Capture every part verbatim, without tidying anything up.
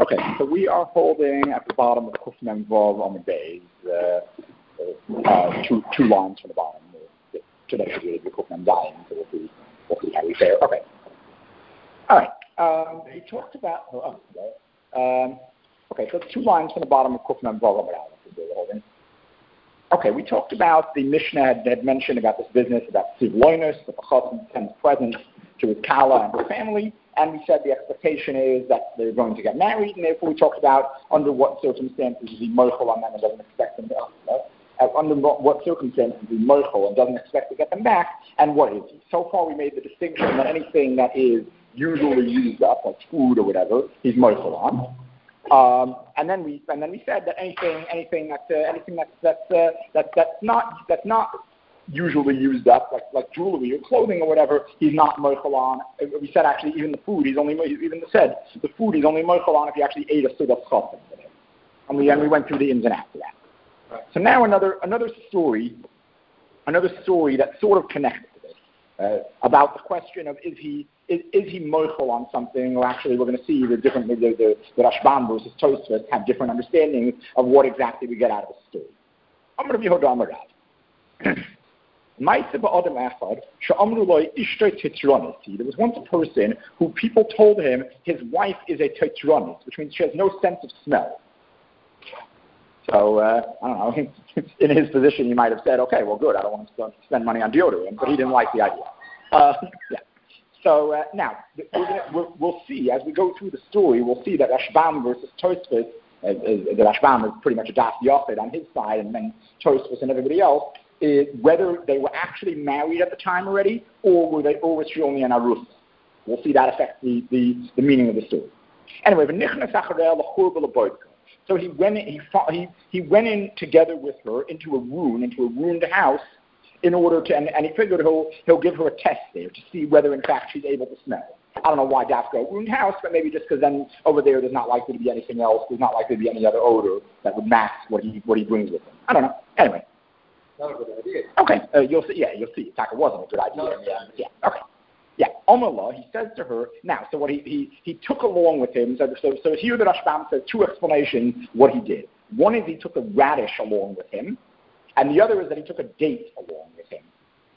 Okay, so we are holding at the bottom of the Kuf Mem Vav on the base, uh, uh, two, two lines from the bottom. Today should be the Kuf Mem Zayin, so we'll see, we'll see how we fare. Okay. All right. Um, he talked about, oh, okay. Um, okay, so it's two lines from the bottom of Kuf Mem Vav on the holding. Okay, we talked about the Mishnah had, had mentioned about this business about Siv Loinus, that the Chassan sends presents to his Kala and her family, and we said the expectation is that they're going to get married, and therefore we talked about under what circumstances is he mochel on them and doesn't expect them to, uh, under what circumstances is he mochel and doesn't expect to get them back, and what is he? So far we made the distinction that anything that is usually used up, like food or whatever, he's mochel on. Um, and then we and then we said that anything anything that's uh, anything that's that's uh, that, that's not that's not usually used up, like like jewelry or clothing or whatever, he's not mochel on. We said actually even the food, he's only even said the food he's only mochel on if he actually ate a sudah chassan with it. And we and we went through the ins and outs of that. Right. So now another another story, another story that sort of connects to this uh, about the question of is he is, is he mochel on something, or actually we're going to see the different the the, the Rashbam versus Tosfos have different understandings of what exactly we get out of the story. I'm going to be Hodam Rav. There was once a person who people told him his wife is a tetronis, which means she has no sense of smell. So, uh, I don't know, in his position he might have said, okay, well good, I don't want to spend money on deodorant, but he didn't like the idea. Uh, yeah. So uh, now, we're gonna, we'll, we'll see, as we go through the story, we'll see that Rashbam versus Tosfos, uh, uh, the Rashbam is pretty much a Das Yochid on his side, and then Tosfos and everybody else, is whether they were actually married at the time already, or were they, or was she only an arus? We'll see that affect the, the, the meaning of the story. Anyway, so he went in, he, he, he went in together with her into a room, into a ruined house, in order to, and, and he figured he'll, he'll give her a test there to see whether in fact she's able to smell. I don't know why Dafka ruined house, but maybe just because then over there there's not likely to be anything else, there's not likely to be any other odor that would match what he, what he brings with him. I don't know. Anyway. Not a good idea. Okay, uh, you'll see. Yeah, you'll see. Taka wasn't a good idea. No, yeah, yeah. Okay. Yeah. Omerla, he says to her now. So what he he, he took along with him. So so, so here the Rashbam says two explanations what he did. One is he took a radish along with him, and the other is that he took a date along with him.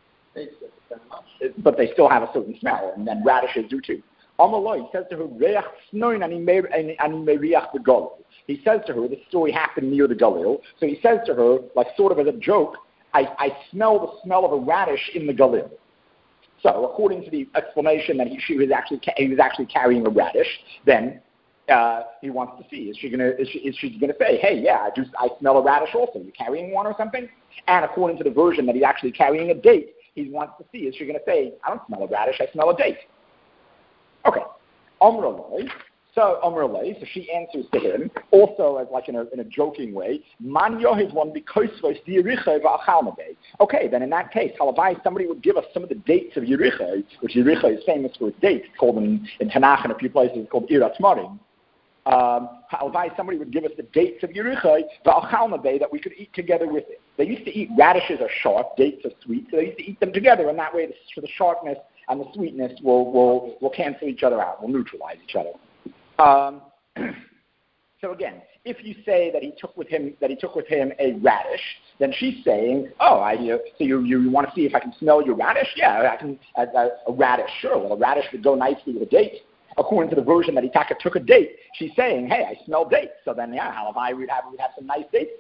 But they still have a certain smell, and then radishes do too. Omerla, he says to her, Reach snoin ani meriach the galil. He says to her, this story happened near the Galil. So he says to her, like sort of as a joke, I, I smell the smell of a radish in the Galil. So, according to the explanation that he, she was actually he was actually carrying a radish, then uh, he wants to see is she gonna is she, is she gonna say, hey, yeah, I just I smell a radish also. You carrying one or something? And according to the version that he's actually carrying a date, he wants to see is she gonna say, I don't smell a radish, I smell a date. Okay, Amrullah. So Amrullah, so she answers to him, also as like in a in a joking way, Man Yohid one because okay, then in that case, Halavai, somebody would give us some of the dates of Yericho, which Yericho is famous for its dates, called in, in Tanakh and a few places called Irat Marim. Um, Halavai, somebody would give us the dates of Yericho, that we could eat together with it. They used to eat radishes are sharp, dates are sweet, so they used to eat them together, and that way the, the sharpness and the sweetness will, will, will cancel each other out, will neutralize each other. Um, so again, if you say that he took with him that he took with him a radish, then she's saying, "Oh, I uh, so you you want to see if I can smell your radish? Yeah, I can. A, a, a radish, sure. Well, a radish would go nicely with a date." According to the version that Itaka took a date, she's saying, "Hey, I smell dates." So then, yeah, Halavai we'd have we'd have some nice dates.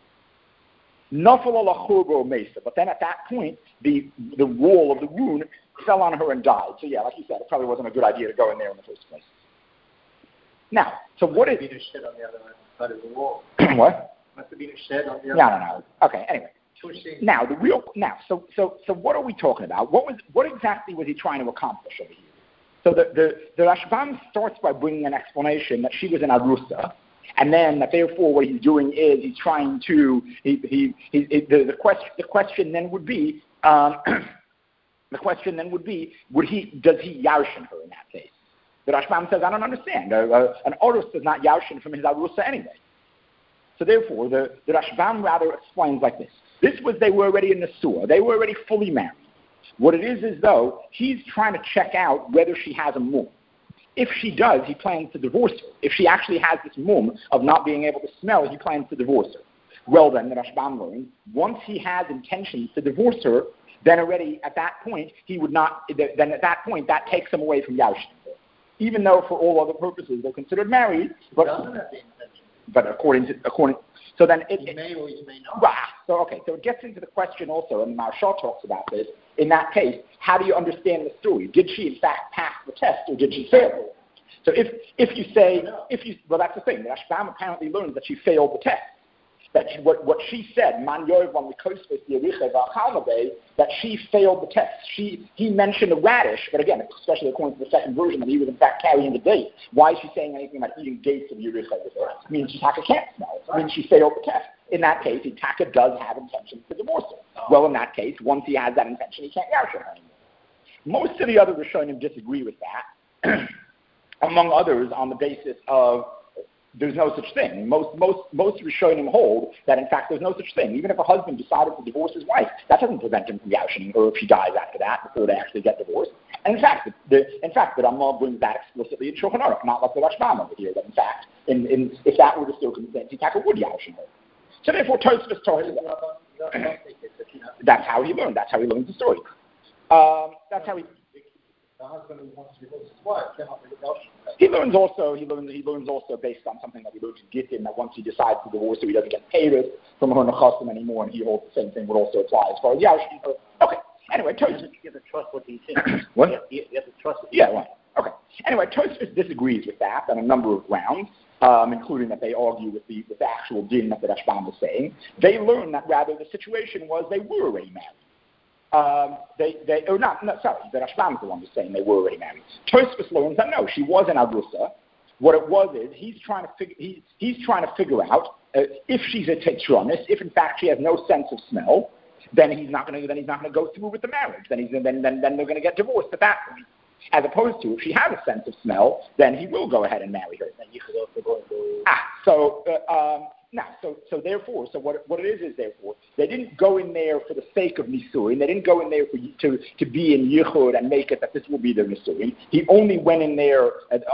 But then at that point, the the wall of the wound fell on her and died. So yeah, like you said, it probably wasn't a good idea to go in there in the first place. Now, so what is... Must have been a shed on the other side of the wall. What? Must have been a shed on the other No, no, no. Okay, anyway. Pushing. Now, the real... Now, so so so what are we talking about? What was what exactly was he trying to accomplish over here? So the, the, the Rashbam starts by bringing an explanation that she was an Arusa, and then that therefore what he's doing is he's trying to... He, he, he, he the, the, question, the question then would be... Um, the question then would be, would he does he yarshin her in that case? The Rashbam says, I don't understand. Uh, uh, an Orus is not Yarshin from his Arusa anyway. So therefore, the, the Rashbam rather explains like this. This was, they were already in the Surah. They were already fully married. What it is is, though, he's trying to check out whether she has a mum. If she does, he plans to divorce her. If she actually has this mum of not being able to smell, he plans to divorce her. Well then, the Rashbam learns, once he has intentions to divorce her, then already at that point, he would not, then at that point, that takes him away from Yaushin. Even though for all other purposes they're considered married, but, but according to, according, so then it, he may or he may not. Well, so okay, so it gets into the question also, and Maharsha talks about this. In that case, how do you understand the story? Did she in fact pass the test, or did she fail? So if if you say, if you, well, that's the thing. The Rashbam apparently learns that she failed the test. That she, what, what she said, Man Yovan that she failed the test. She he mentioned a radish, but again, especially according to the second version, that he was in fact carrying the date. Why is she saying anything about eating dates of Yericha with her? It means Taka can't smell. It means she failed the test. In that case, Taka does have intentions to divorce her. Oh. Well, in that case, once he has that intention, he can't yash her anymore. Most of the other Rishonim disagree with that, among others on the basis of there's no such thing. Most most most Rishonim hold that in fact there's no such thing. Even if a husband decided to divorce his wife, that doesn't prevent him from yashing her if she dies after that before they actually get divorced. And in fact, the, in fact, the Ramah brings that explicitly in Shulchan Aruch, not like the Rashbam over here. That in fact, in, in if that were the circumstance, Yitaka would yashing her. So therefore, Tosfos told him that's how he learned. That's how he learned the story. Um, that's how he. The husband who wants to divorce his wife cannot be divorced. He learns also. He learns. He learns also based on something that he learned in Gittin, that once he decides to divorce her, he doesn't get paid from her nechasim anymore, and he holds the same thing would also apply as far as yashing her. Okay. Anyway, Tosfos. You have to trust what he thinks. What? You have, you have to trust what he yeah. thinks. Right. Okay. Anyway, Tosfos disagrees with that on a number of grounds, um, including that they argue with the with the actual din that the Rashbam is saying. They learn that rather the situation was they were already married. Um, they, they, or not, no, sorry, the Rashbam is the one who's saying they were already married. Tosfos learns that no, she was an Arusa. What it was is he's trying to figure, he, he's trying to figure out uh, if she's a tetronis, if in fact she has no sense of smell, then he's not going to, then he's not going to go through with the marriage. Then he's, then, then, then they're going to get divorced at that point. As opposed to if she has a sense of smell, then he will go ahead and marry her. Ah, so. Uh, um, Now, so so therefore, so what what it is is therefore they didn't go in there for the sake of nisuin. They didn't go in there for to to be in yichud and make it that this will be their nisuin. He only went in there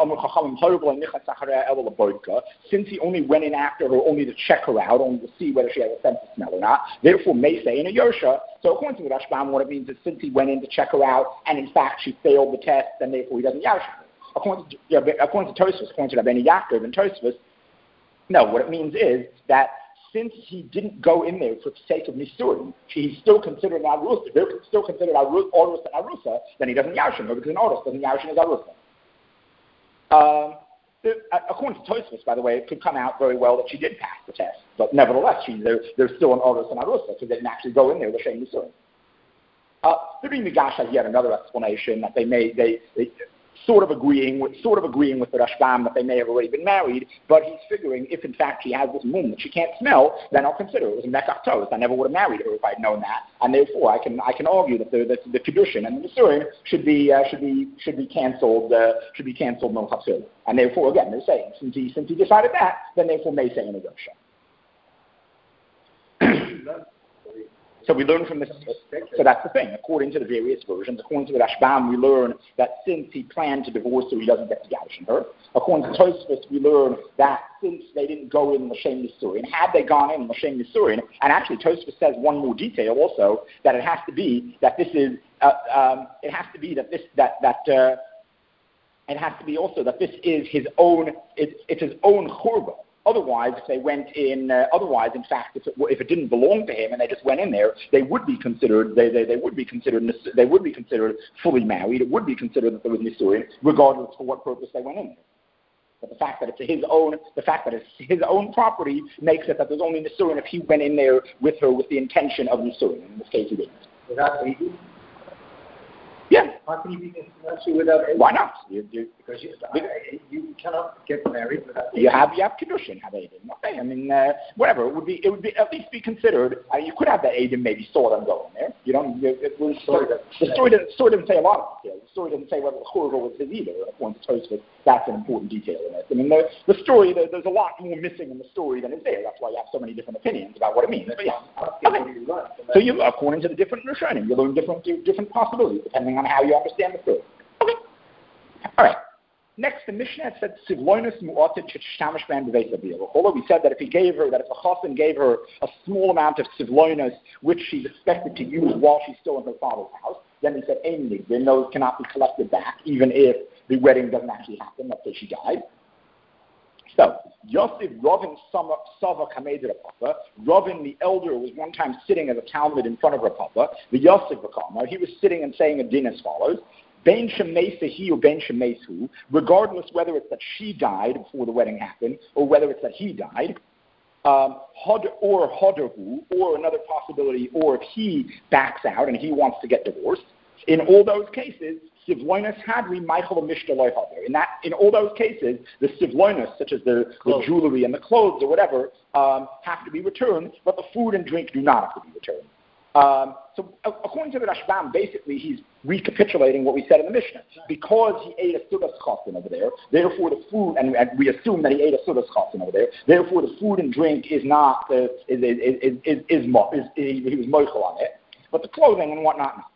since he only went in after her only to check her out, only to see whether she has a sense of smell or not. Therefore, may say in a yosha. So according to the Rashbam, what it means is since he went in to check her out and in fact she failed the test, then therefore he doesn't yash her. According to yeah, according to Tosfos, according to Rabbeinu Yaakov and Tosfos. No, what it means is that since he didn't go in there for the sake of Nisurim, he's still considered an Arusa. They're still considered Orus and Arusa, then he doesn't Yashin, because an Orus doesn't Yashin as Arusa. Um, according to Tosfos, by the way, it could come out very well that she did pass the test, but nevertheless, she's, they're, they're still an Orus and Arusa, because they didn't actually go in there with Shem Nisurim. Uh, the Ri Migash has yet another explanation that they made, they, they sort of agreeing with sort of agreeing with the Rashbam that they may have already been married, but he's figuring if in fact she has this mum that she can't smell, then I'll consider it was a mekach tos. I never would have married her if I'd known that, and therefore I can I can argue that the the, the kedushin and the nisurim should be uh, should be should be canceled uh, should be canceled no chapsil. And therefore again they're saying since he since he decided that, then therefore may say in a yosha. So we learn from this, so that's the thing, according to the various versions, according to the Rashbam, we learn that since he planned to divorce her, he doesn't get to Yashin her. According to Tosfos, we learn that since they didn't go in L'Shem Nisurin, had they gone in L'Shem Nisurin, and actually Tosfos says one more detail also, that it has to be that this is, uh, um, it has to be that this, that, that, uh, it has to be also that this is his own, it, it's his own churba. Otherwise, if they went in, uh, otherwise, in fact, if it, if it didn't belong to him and they just went in there, they would be considered, they, they, they would be considered, they would be considered fully married. It would be considered that there was nisurin, regardless for what purpose they went in there. But the fact that it's his own, the fact that it's his own property makes it that there's only nisurin if he went in there with her with the intention of nisurin. In this case, he didn't. Without aiding? Yeah. How can you be nisurin without aiding? Why not? You, you, because you, I, you cannot get married without aiding. You have you have kedushin, have aiding. Okay, I mean uh, whatever. It would be it would be at least be considered. Uh, you could have that aiding maybe saw them go in there. You don't. It, it was, story the, the story doesn't, story doesn't say a lot of detail. The story doesn't say whether the churva was his either. According to Tosfos, that's an important detail in it. I mean the the story the, there's a lot more missing in the story than is there. That's why you have so many different opinions about what it means. But yeah. Okay. So you according to the different Rishonim, you learn different different possibilities depending on how you understand the story. Okay. All right. Next, the Mishnah said, Sivloinus mu'atit shtamish ben b'veisabil. Although we said that if he gave her, that if a chassan gave her a small amount of Sivloinus, which she's expected to use while she's still in her father's house, then he said, Ein then those cannot be collected back, even if the wedding doesn't actually happen, let's say she died. So, Yosef Rovin Sava Kamed Papa, Rovin the elder was one time sitting as a Talmud in front of her Papa, the Yosef Vakama, he was sitting and saying a din as follows, Bein Shemesa or Bein Shemesu, regardless whether it's that she died before the wedding happened, or whether it's that he died, um, hod, or Hodahu, or another possibility, or if he backs out and he wants to get divorced, in all those cases, Sivloinus hadri Michael Mishnah Loihader. In that, in all those cases, the Sivloinus, such as the, the jewelry and the clothes or whatever, um, have to be returned, but the food and drink do not have to be returned. Um, so, according to the Rashbam, basically he's recapitulating what we said in the Mishnah. Because he ate a sudas chosin over there, therefore the food, and, and we assume that he ate a sudas chosin over there, therefore the food and drink is not, uh, is, is, is, is, is, is, is, is, he was moichel on it, but the clothing and whatnot, not.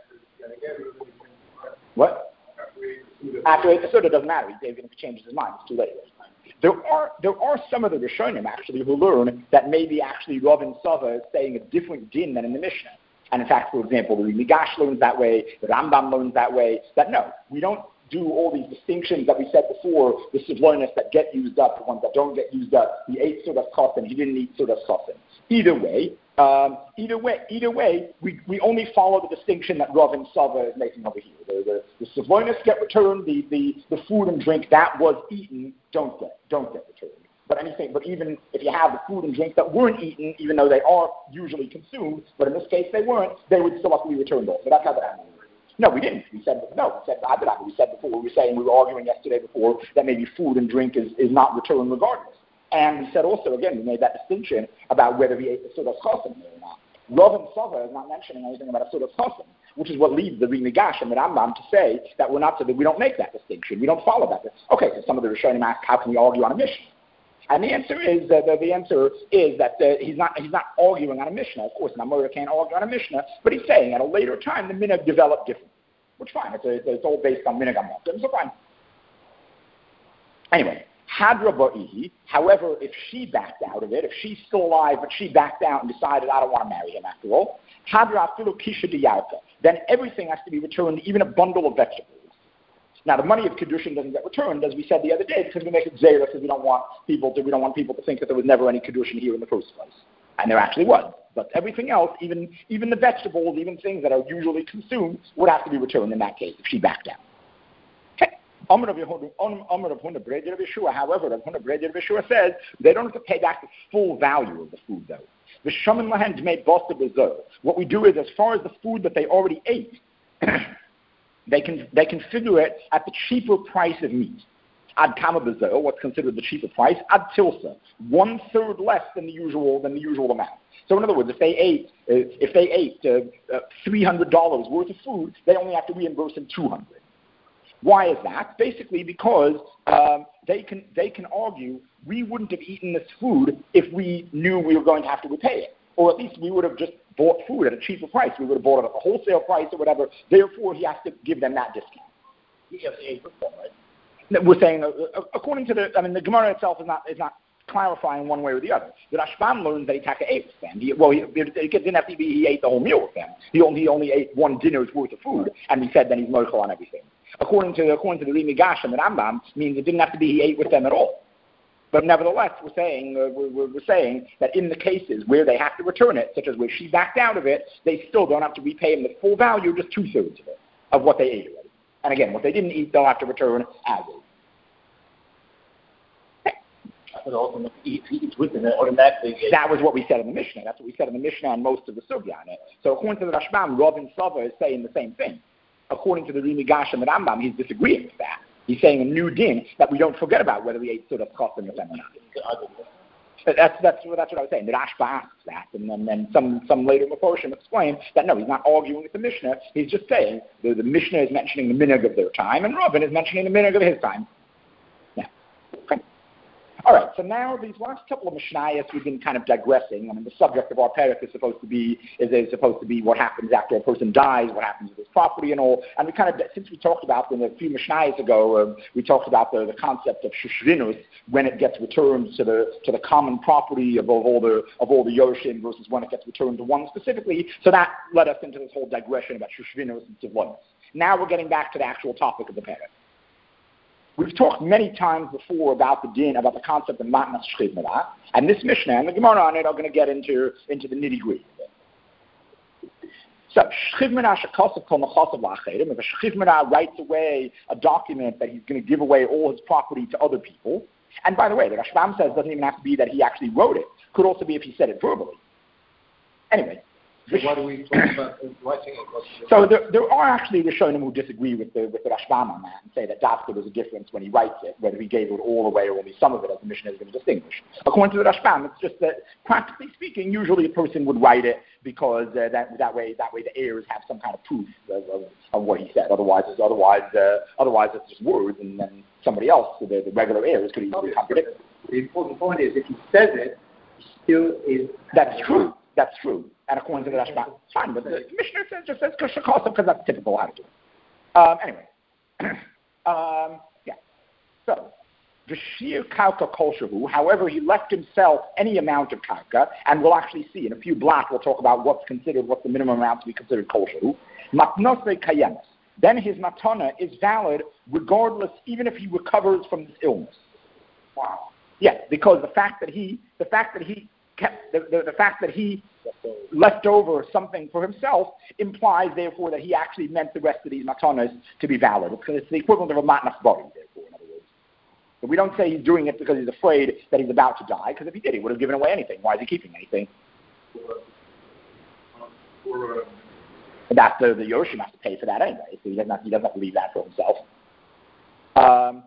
What? After the Suda doesn't matter, even if he changes his mind, it's too late. There are there are some of the Rishonim actually who learn that maybe actually Rav and Sava is saying a different din than in the Mishnah. And in fact, for example, the Migash learns that way, the Rambam learns that way, that no, we don't do all these distinctions that we said before, the Sivloinus that get used up, the ones that don't get used up, he ate Sudas Chosin, he didn't eat Sudas Chosin. Either way, Um, either way, either way, we, we only follow the distinction that Rav and Sava is making over here. The the, the Sivloinus get returned, the, the, the food and drink that was eaten don't get don't get returned. But anything, but even if you have the food and drink that weren't eaten, even though they are usually consumed, but in this case they weren't, they would still have to be returned also. That's how that happened. No, we didn't. We said no. We said we said before. We were saying we were arguing yesterday before that maybe food and drink is, is not returned regardless. And we said also, again, we made that distinction about whether he ate the Sudas Chosin or not. Rav and Sava is not mentioning anything about a Sudas Chosin, which is what leads the Migash and the Rambam to say that we're not, that we don't make that distinction. We don't follow that. Okay, so some of the Rishonim ask, how can we argue on a Mishnah? And the answer is, uh, the, the answer is that uh, he's not he's not arguing on a Mishnah. Of course, an Amora can't argue on a Mishnah, but he's saying at a later time the Minhag developed differently. Which fine, it's, a, it's all based on Minhag HaMokim, so fine. Anyway. Hadra ba'ihi, however, if she backed out of it, if she's still alive, but she backed out and decided, I don't want to marry him after all, Hadra afilu kisha diyarka, then everything has to be returned, even a bundle of vegetables. Now, the money of Kedushin doesn't get returned, as we said the other day, because we make it zera, because we don't want people to, we don't want people to think that there was never any Kedushin here in the first place. And there actually was. But everything else, even, even the vegetables, even things that are usually consumed, would have to be returned in that case, if she backed out. However, Rav Huna Breder Yeshua says they don't have to pay back the full value of the food, though. What we do is, as far as the food that they already ate, they can they can figure it at the cheaper price of meat. Ad kama bezel, what's considered the cheaper price, ad tilsa, one third less than the usual than the usual amount. So in other words, if they ate uh, if they ate uh, uh, three hundred dollars worth of food, they only have to reimburse them two hundred. Why is that? Basically because um, they can they can argue we wouldn't have eaten this food if we knew we were going to have to repay it. Or at least we would have just bought food at a cheaper price. We would have bought it at a wholesale price or whatever. Therefore, he has to give them that discount. He has to eat with them, right? We're saying, uh, according to the, I mean, the Gemara itself is not is not clarifying one way or the other. The Rashbam learns that he taka ate with them. He, well, he, it didn't have to be he ate the whole meal with them. He only he only ate one dinner's worth of food, and he said then he's mochel on everything. According to according to the Rimigash and the Rambam, means it didn't have to be he ate with them at all. But nevertheless, we're saying uh, we're, we're saying that in the cases where they have to return it, such as where she backed out of it, they still don't have to repay him the full value, just two thirds of it of what they ate already. And again, what they didn't eat, they'll have to return as is. But ultimately, if he eats with them, automatically. That was what we said in the Mishnah. That's what we said in the Mishnah and most of the Sugya on it. So according to the Rashbam, Rav and Sava is saying the same thing. According to the Rimigash and the Rambam, he's disagreeing with that. He's saying a new din that we don't forget about whether we ate Sudas Chosin with them or not. That's, that's, that's what I was saying. The Rashba asks that, and then, then some, some later Mephoshim explain that no, he's not arguing with the Mishnah. He's just saying the, the Mishnah is mentioning the minhag of their time, and Ravin is mentioning the minhag of his time. Yeah. Okay. All right, so now these last couple of Mishnayos, we've been kind of digressing. I mean, the subject of our parak is supposed to be is, is supposed to be what happens after a person dies, what happens with his property and all. And we kind of, since we talked about them a few Mishnayos ago, uh, we talked about the, the concept of shushvinus, when it gets returned to the to the common property of all the of all the Yoshim versus when it gets returned to one specifically. So that led us into this whole digression about shushvinus and tivlonis. Now we're getting back to the actual topic of the parak. We've talked many times before about the din, about the concept of matnas shchivmira, and this Mishnah and the Gemara on it are going to get into, into the nitty-gritty of it. So, shchivmira shekosov kol nechosav la'acherim, if a shchivmira writes away a document that he's going to give away all his property to other people, and by the way, the Rashbam says it doesn't even have to be that he actually wrote it, could also be if he said it verbally. Anyway. So why do we talk about writing it? So there, there are actually Rishonim who disagree with the with the Rashbam on that and say that Dafka there's a difference when he writes it, whether he gave it all away or only some of it, as the Mishnah is going to distinguish. According to the Rashbam, it's just that practically speaking, usually a person would write it because uh, that that way that way the heirs have some kind of proof of, of, of what he said. Otherwise, it's otherwise uh, otherwise it's just words, and then somebody else, the, the regular heirs, could easily contradict it. The important point is if he says it, he still is. That's true. That's true. And according to the Rashbam, it's fine. But the Mishnah says, just says because that's typical how to do it. Um, anyway. um, yeah. So, V'shir karka kol shehu, however, he left himself any amount of karka, and we'll actually see in a few blocks, we'll talk about what's considered, what's the minimum amount to be considered kol shehu. Matnosei kayemes. Then his matana is valid regardless, even if he recovers from this illness. Wow. Yeah, because the fact that he, the fact that he kept, the, the, the fact that he left over something for himself implies, therefore, that he actually meant the rest of these matanas to be valid. Because it's the equivalent of a matnas bari, therefore, in other words. But we don't say he's doing it because he's afraid that he's about to die, because if he did, he would have given away anything. Why is he keeping anything? That's the, the Yoshim has to pay for that anyway, so he doesn't have, he doesn't have to leave that for himself. Um,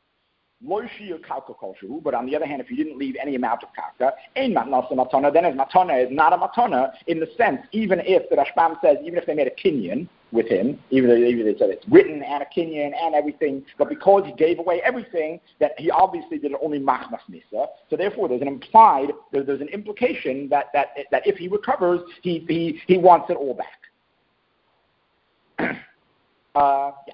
But on the other hand, if he didn't leave any amount of karka, then his matana is not a matana in the sense, even if the Rashbam says, even if they made a kinyan with him, even though they said it's written and a kinyan and everything, but because he gave away everything, that he obviously did only machmas nisa. So therefore, there's an implied, there, there's an implication that, that that if he recovers, he he he wants it all back. uh, yeah.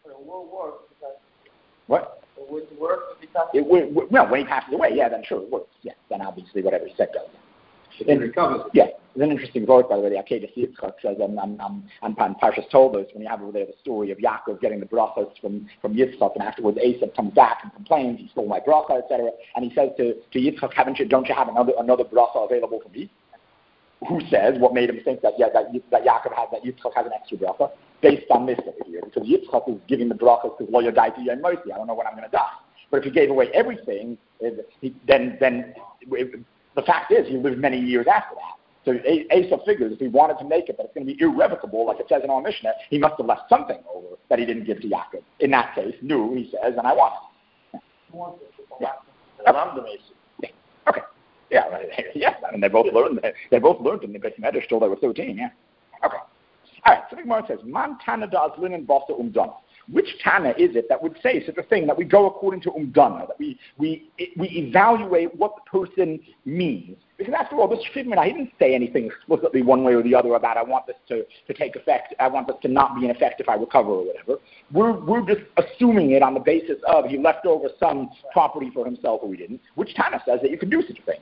What? It wouldn't work if he It would, well, when he passes away, yeah, then sure it works. Yeah, then obviously whatever he said goes. If he recovers. Yeah, there's an interesting quote, by the way. The Akedah Yitzchak says, I'm, I'm, I'm, I'm Parshas Toldos, when you have over there the story of Yaakov getting the brachas from, from Yitzchak, and afterwards Esav comes back and complains, he stole my bracha, et cetera. And he says to, to Yitzchak, haven't you, don't you have another another bracha available for me? Who says, what made him think that, yeah, that, that Yaakov has, that Yitzchak has an extra bracha? Based on this over here, because Yitzchak is giving the brachas because lo yodai to yom mercy. I don't know when I'm going to die. But if he gave away everything, he, then then the fact is he lived many years after that. So Asa figures if he wanted to make it, but it's going to be irrevocable, like it says in our Mishnah, he must have left something over that he didn't give to Yaakov. In that case, no, he says, and I want it. Yeah. Yeah. Yeah. Okay. Yeah. Yeah. I mean, they both learned. They both learned in the Beit Medrash till they were thirteen. Yeah. Okay. All right. So the Gemara says, "Man Tana da azlin and basa umdana." Which Tana is it that would say such a thing, that we go according to umdana, that we we we evaluate what the person means? Because after all, this Shchivmira, he didn't say anything explicitly one way or the other about I want this to, to take effect, I want this to not be in effect if I recover or whatever. We're we're just assuming it on the basis of he left over some property for himself or he didn't. Which Tana says that you can do such a thing?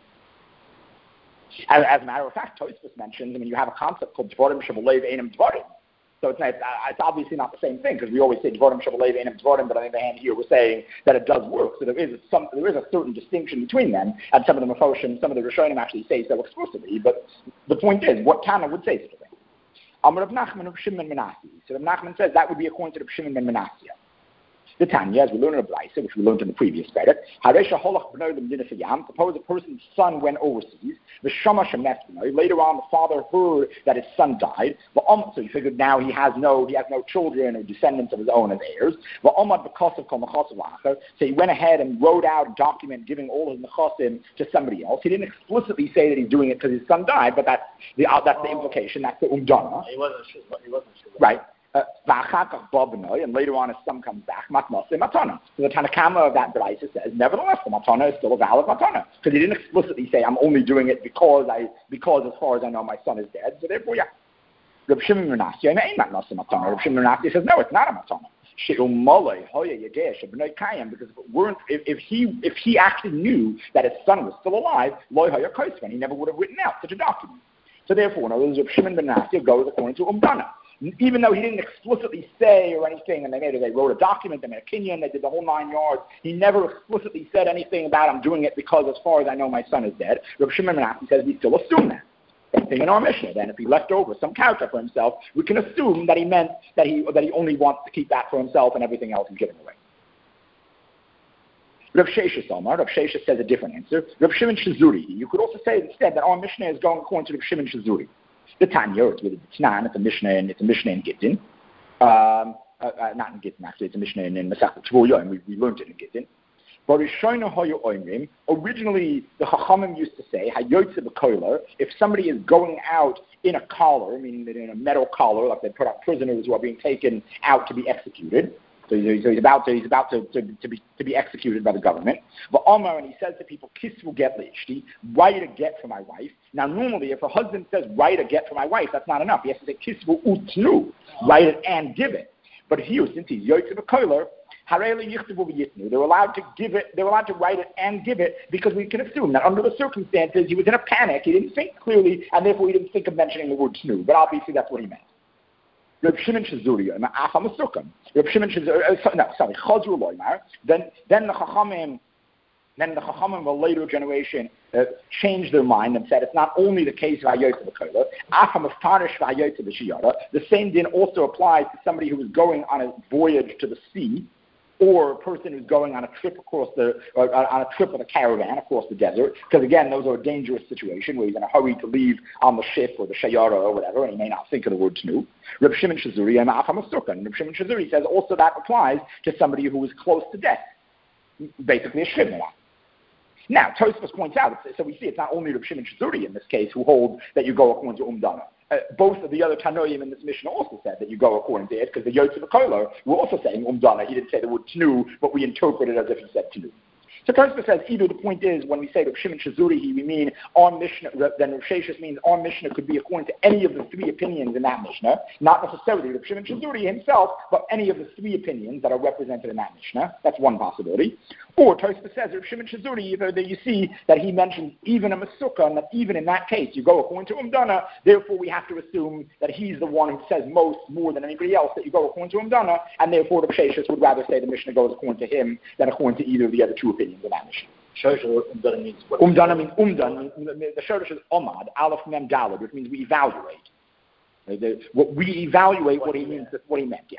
As, as a matter of fact, Tosfos mentions, I mean, you have a concept called Dvorim Shabalev Einam Dvorim. So it's, not, it's obviously not the same thing, because we always say Dvorim Shabalev Einam Dvorim, but on the other hand here we're saying that it does work. So there is some, there is a certain distinction between them, and some of the Mefoshim, some of the Rishonim actually say so explicitly. But the point is, what Tana would say such a thing? Amar Rav Nachman of Shimon ben Menashe. So Rav Nachman says that would be according to the Shimon ben Menashe. The Tanya, as we learned in the Brisa, which we learned in the previous parak, suppose a person's son went overseas, later on the father heard that his son died, so he figured now he has no he has no children or descendants of his own as heirs. So he went ahead and wrote out a document giving all his nechasim to somebody else. He didn't explicitly say that he's doing it because his son died, but that's the uh, that's the implication, that's the umdana. He wasn't sure. He wasn't sure. Right. Uh, and later on, as some comes back, matnase matana. So the Tanakama of that Braisa says, nevertheless, the matana is still a valid matana because he didn't explicitly say, "I'm only doing it because I, because as far as I know, my son is dead." So therefore, yeah. Reb Shimon ben Menashe, matnase matana. Reb Shimon ben Menashe says, "No, it's not a matana." Because if it weren't, if, if he, if he actually knew that his son was still alive, he never would have written out such a document. So therefore, in other words, Reb Shimon ben Menashe goes according to Umdana. Even though he didn't explicitly say or anything, and they made it, they wrote a document, they made a kinyan, they did the whole nine yards, he never explicitly said anything about, I'm doing it because as far as I know my son is dead. Reb Shimon ben Menashe says we still assume that. Same thing in our Mishnah. Then if he left over some character for himself, we can assume that he meant that he that he only wants to keep that for himself and everything else he's giving away. Rav Sheshes Omar, Rav Sheshes says a different answer. Rav Shimon Shazuri. You could also say instead that our Mishnah is going according to Rav Shimon Shazuri. The Tanya, it's with the Tanan, it's a Mishnah, and it's a Mishnah in Gittin. Um, uh, uh, not in Gittin, actually, it's a Mishnah in, in Masechet Tvua, and we, we learned it in Gittin. But originally, the Chachamim used to say, Hayotze b'koiler, if somebody is going out in a collar, meaning that in a metal collar, like they put up prisoners who are being taken out to be executed. So he's, so he's about to he's about to, to, to be to be executed by the government. But Omar, and he says to people, Kisvu get li'ishti, write a get for my wife. Now normally if a husband says write a get for my wife, that's not enough. He has to say Kisvu utnu, write it and give it. But here, since he's Yotze b'koiler, they're allowed to give it, they're allowed to write it and give it because we can assume that under the circumstances he was in a panic, he didn't think clearly, and therefore he didn't think of mentioning the word tnu. But obviously that's what he meant. Reb Shimon Shazuri, Reb Shimon Shazuri, no, sorry, Chazru Loimar. Then, then the Chachamim, then the Chachamim of a later generation uh, changed their mind and said it's not only the case of Hayotze b'koiler, the same din also applies to somebody who was going on a voyage to the sea, or a person who's going on a trip across the, or on a trip with a caravan across the desert, because again, those are a dangerous situation where he's in a hurry to leave on the ship or the shayara or whatever, and he may not think of the word tnu. Reb Shimon Shazuri and Ma'afam Reb Shimon Shazuri says also that applies to somebody who is close to death, basically a shivna. Now, Tosfos points out, so we see it's not only Reb Shimon Shazuri in this case who hold that you go according to Umdana. Uh, both of the other Tanoim in this Mishnah also said that you go according to it, because the Yotze b'koiler were also saying Umdana. He didn't say the word tnu, but we interpret it as if he said tnu. So Tosfos says either the point is when we say Reb Shimon Shazuri, we mean our Mishnah, then Reb Sheshes means our Mishnah could be according to any of the three opinions in that Mishnah, not necessarily Reb Shimon Shazuri himself, but any of the three opinions that are represented in that Mishnah. That's one possibility. Or Tosfos says Reb Shimon Shazuri, either that you see that he mentions even a Masukah, and that even in that case you go according to Umdana, therefore we have to assume that he's the one who says most, more than anybody else, that you go according to Umdana, and therefore Reb Sheshes would rather say the Mishnah goes according to him than according to either of the other two opinions. In that Mishnah. Umdana means what? Umdana means umdan. The Shoresh is omad, aleph mem daled, which means we evaluate. The, the, what we evaluate what, what he means, what he meant. Yeah.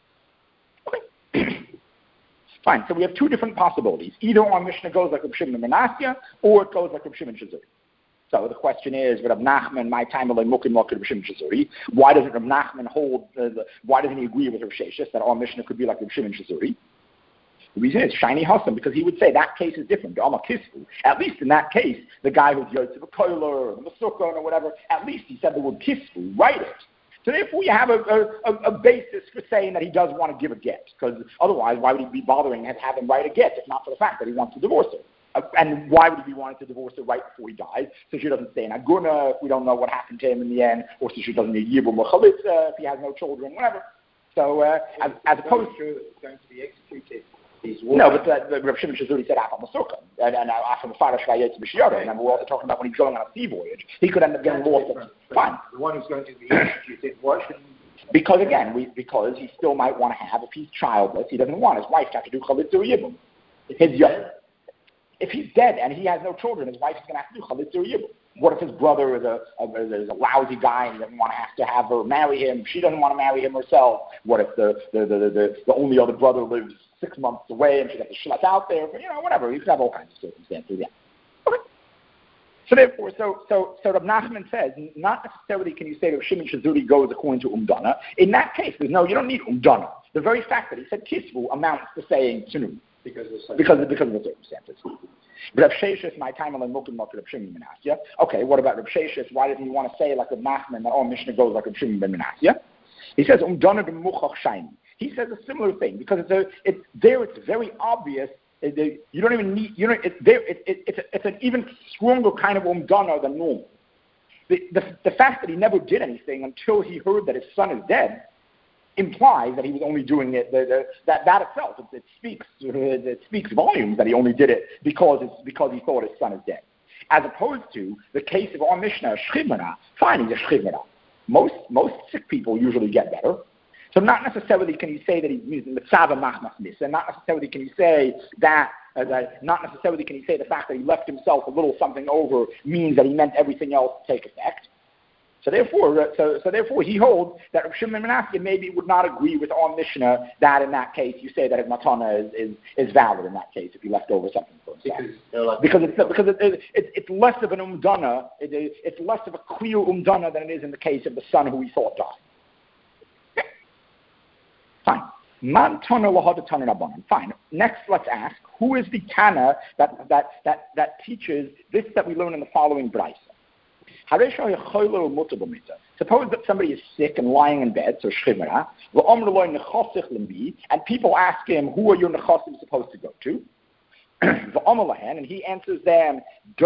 yeah. Okay. Fine. So we have two different possibilities. Either our Mishnah goes like Reb Shimon ben Menashe, or it goes like Reb Shimon Shazuri. So the question is, Reb Nachman, my time alay mukim like Reb Shimon Shazuri. Why doesn't Reb Nachman hold? Uh, the, why doesn't he agree with Reb Sheshes that our Mishnah could be like Reb Shimon Shazuri? The reason is shiny Hassam, because he would say that case is different. At least in that case, the guy who's Yotze b'koiler or the Masukah or whatever, at least he said the word kisfu, write it. So therefore you have a, a, a basis for saying that he does want to give a get, because otherwise why would he be bothering and have him write a get if not for the fact that he wants to divorce her? Uh, and why would he be wanting to divorce her right before he dies? So she doesn't stay in Aguna if we don't know what happened to him in the end, or so she doesn't need Yibum or Chalitza if he has no children, whatever. So uh, as, as opposed to it's going to be executed. No, but uh, the Reb Shimon Shazuri said Afam Masukah, and and Afam Farash Vayetz B'Shiyara, and we're also talking about when he's going on a sea voyage, he could end up getting lost. Fine. The one who's going to be executed, why shouldn't he? Because again, we, because he still might want to have, if he's childless, he doesn't want his wife to have to do Chalitza or Yibum. His young, if he's dead and he has no children, his wife is going to have to do Chalitza or Yibum. What if his brother is a, a, is a lousy guy and he doesn't want to have to have her marry him? She doesn't want to marry him herself. What if the the, the, the, the only other brother lives six months away and she got to schlep out there? But, you know, whatever. You could have all kinds of circumstances. Yeah. Okay. So therefore, so so so Reb Nachman says, not necessarily can you say that Shimon Shazuri goes according to Umdana. In that case, there's no, you don't need Umdana. The very fact that he said Kisvu amounts to saying Tunu. Because of, because of, because of the circumstances. Reb Sheshes, my time on the Mukim Mukim Reb Shimon ben Menashe. Okay, what about Reb Sheshes? Why doesn't he want to say like Reb Nachman that oh Mishnah goes like Reb Shimon ben Menashe? He says, umdana b'muchach shayni. He says a similar thing, because it's a, it's, there it's very obvious. You don't even need, you know, it's, there, it, it, it's, a, it's an even stronger kind of umdana than normal. The, the, the fact that he never did anything until he heard that his son is dead implies that he was only doing it, the, the, that, that itself, it, it, speaks, it speaks volumes that he only did it because, it's, because he thought his son is dead. As opposed to the case of our Mishnah, Shchimera, fine, he's a Shchimera. Most, most sick people usually get better. So not necessarily can you say that he's mitzvah machmas misa, and not necessarily can you say that, uh, that, not necessarily can you say the fact that he left himself a little something over means that he meant everything else to take effect. So therefore, uh, so, so therefore he holds that Rav Shimon ben Menashe maybe would not agree with our Mishnah that in that case you say that his matana is, is, is valid in that case if he left over something for himself. Because, like because it's because it, it, it, it's less of an umdana, it, it, it's less of a clear umdana than it is in the case of the son who he thought died. Fine. Man tana lahad tana rabbanan. Fine. Next, let's ask, who is the Tana that that that that teaches this that we learn in the following brayso? Suppose that somebody is sick and lying in bed, so shchimera, and people ask him, who are your nechasim supposed to go to? And he answers them,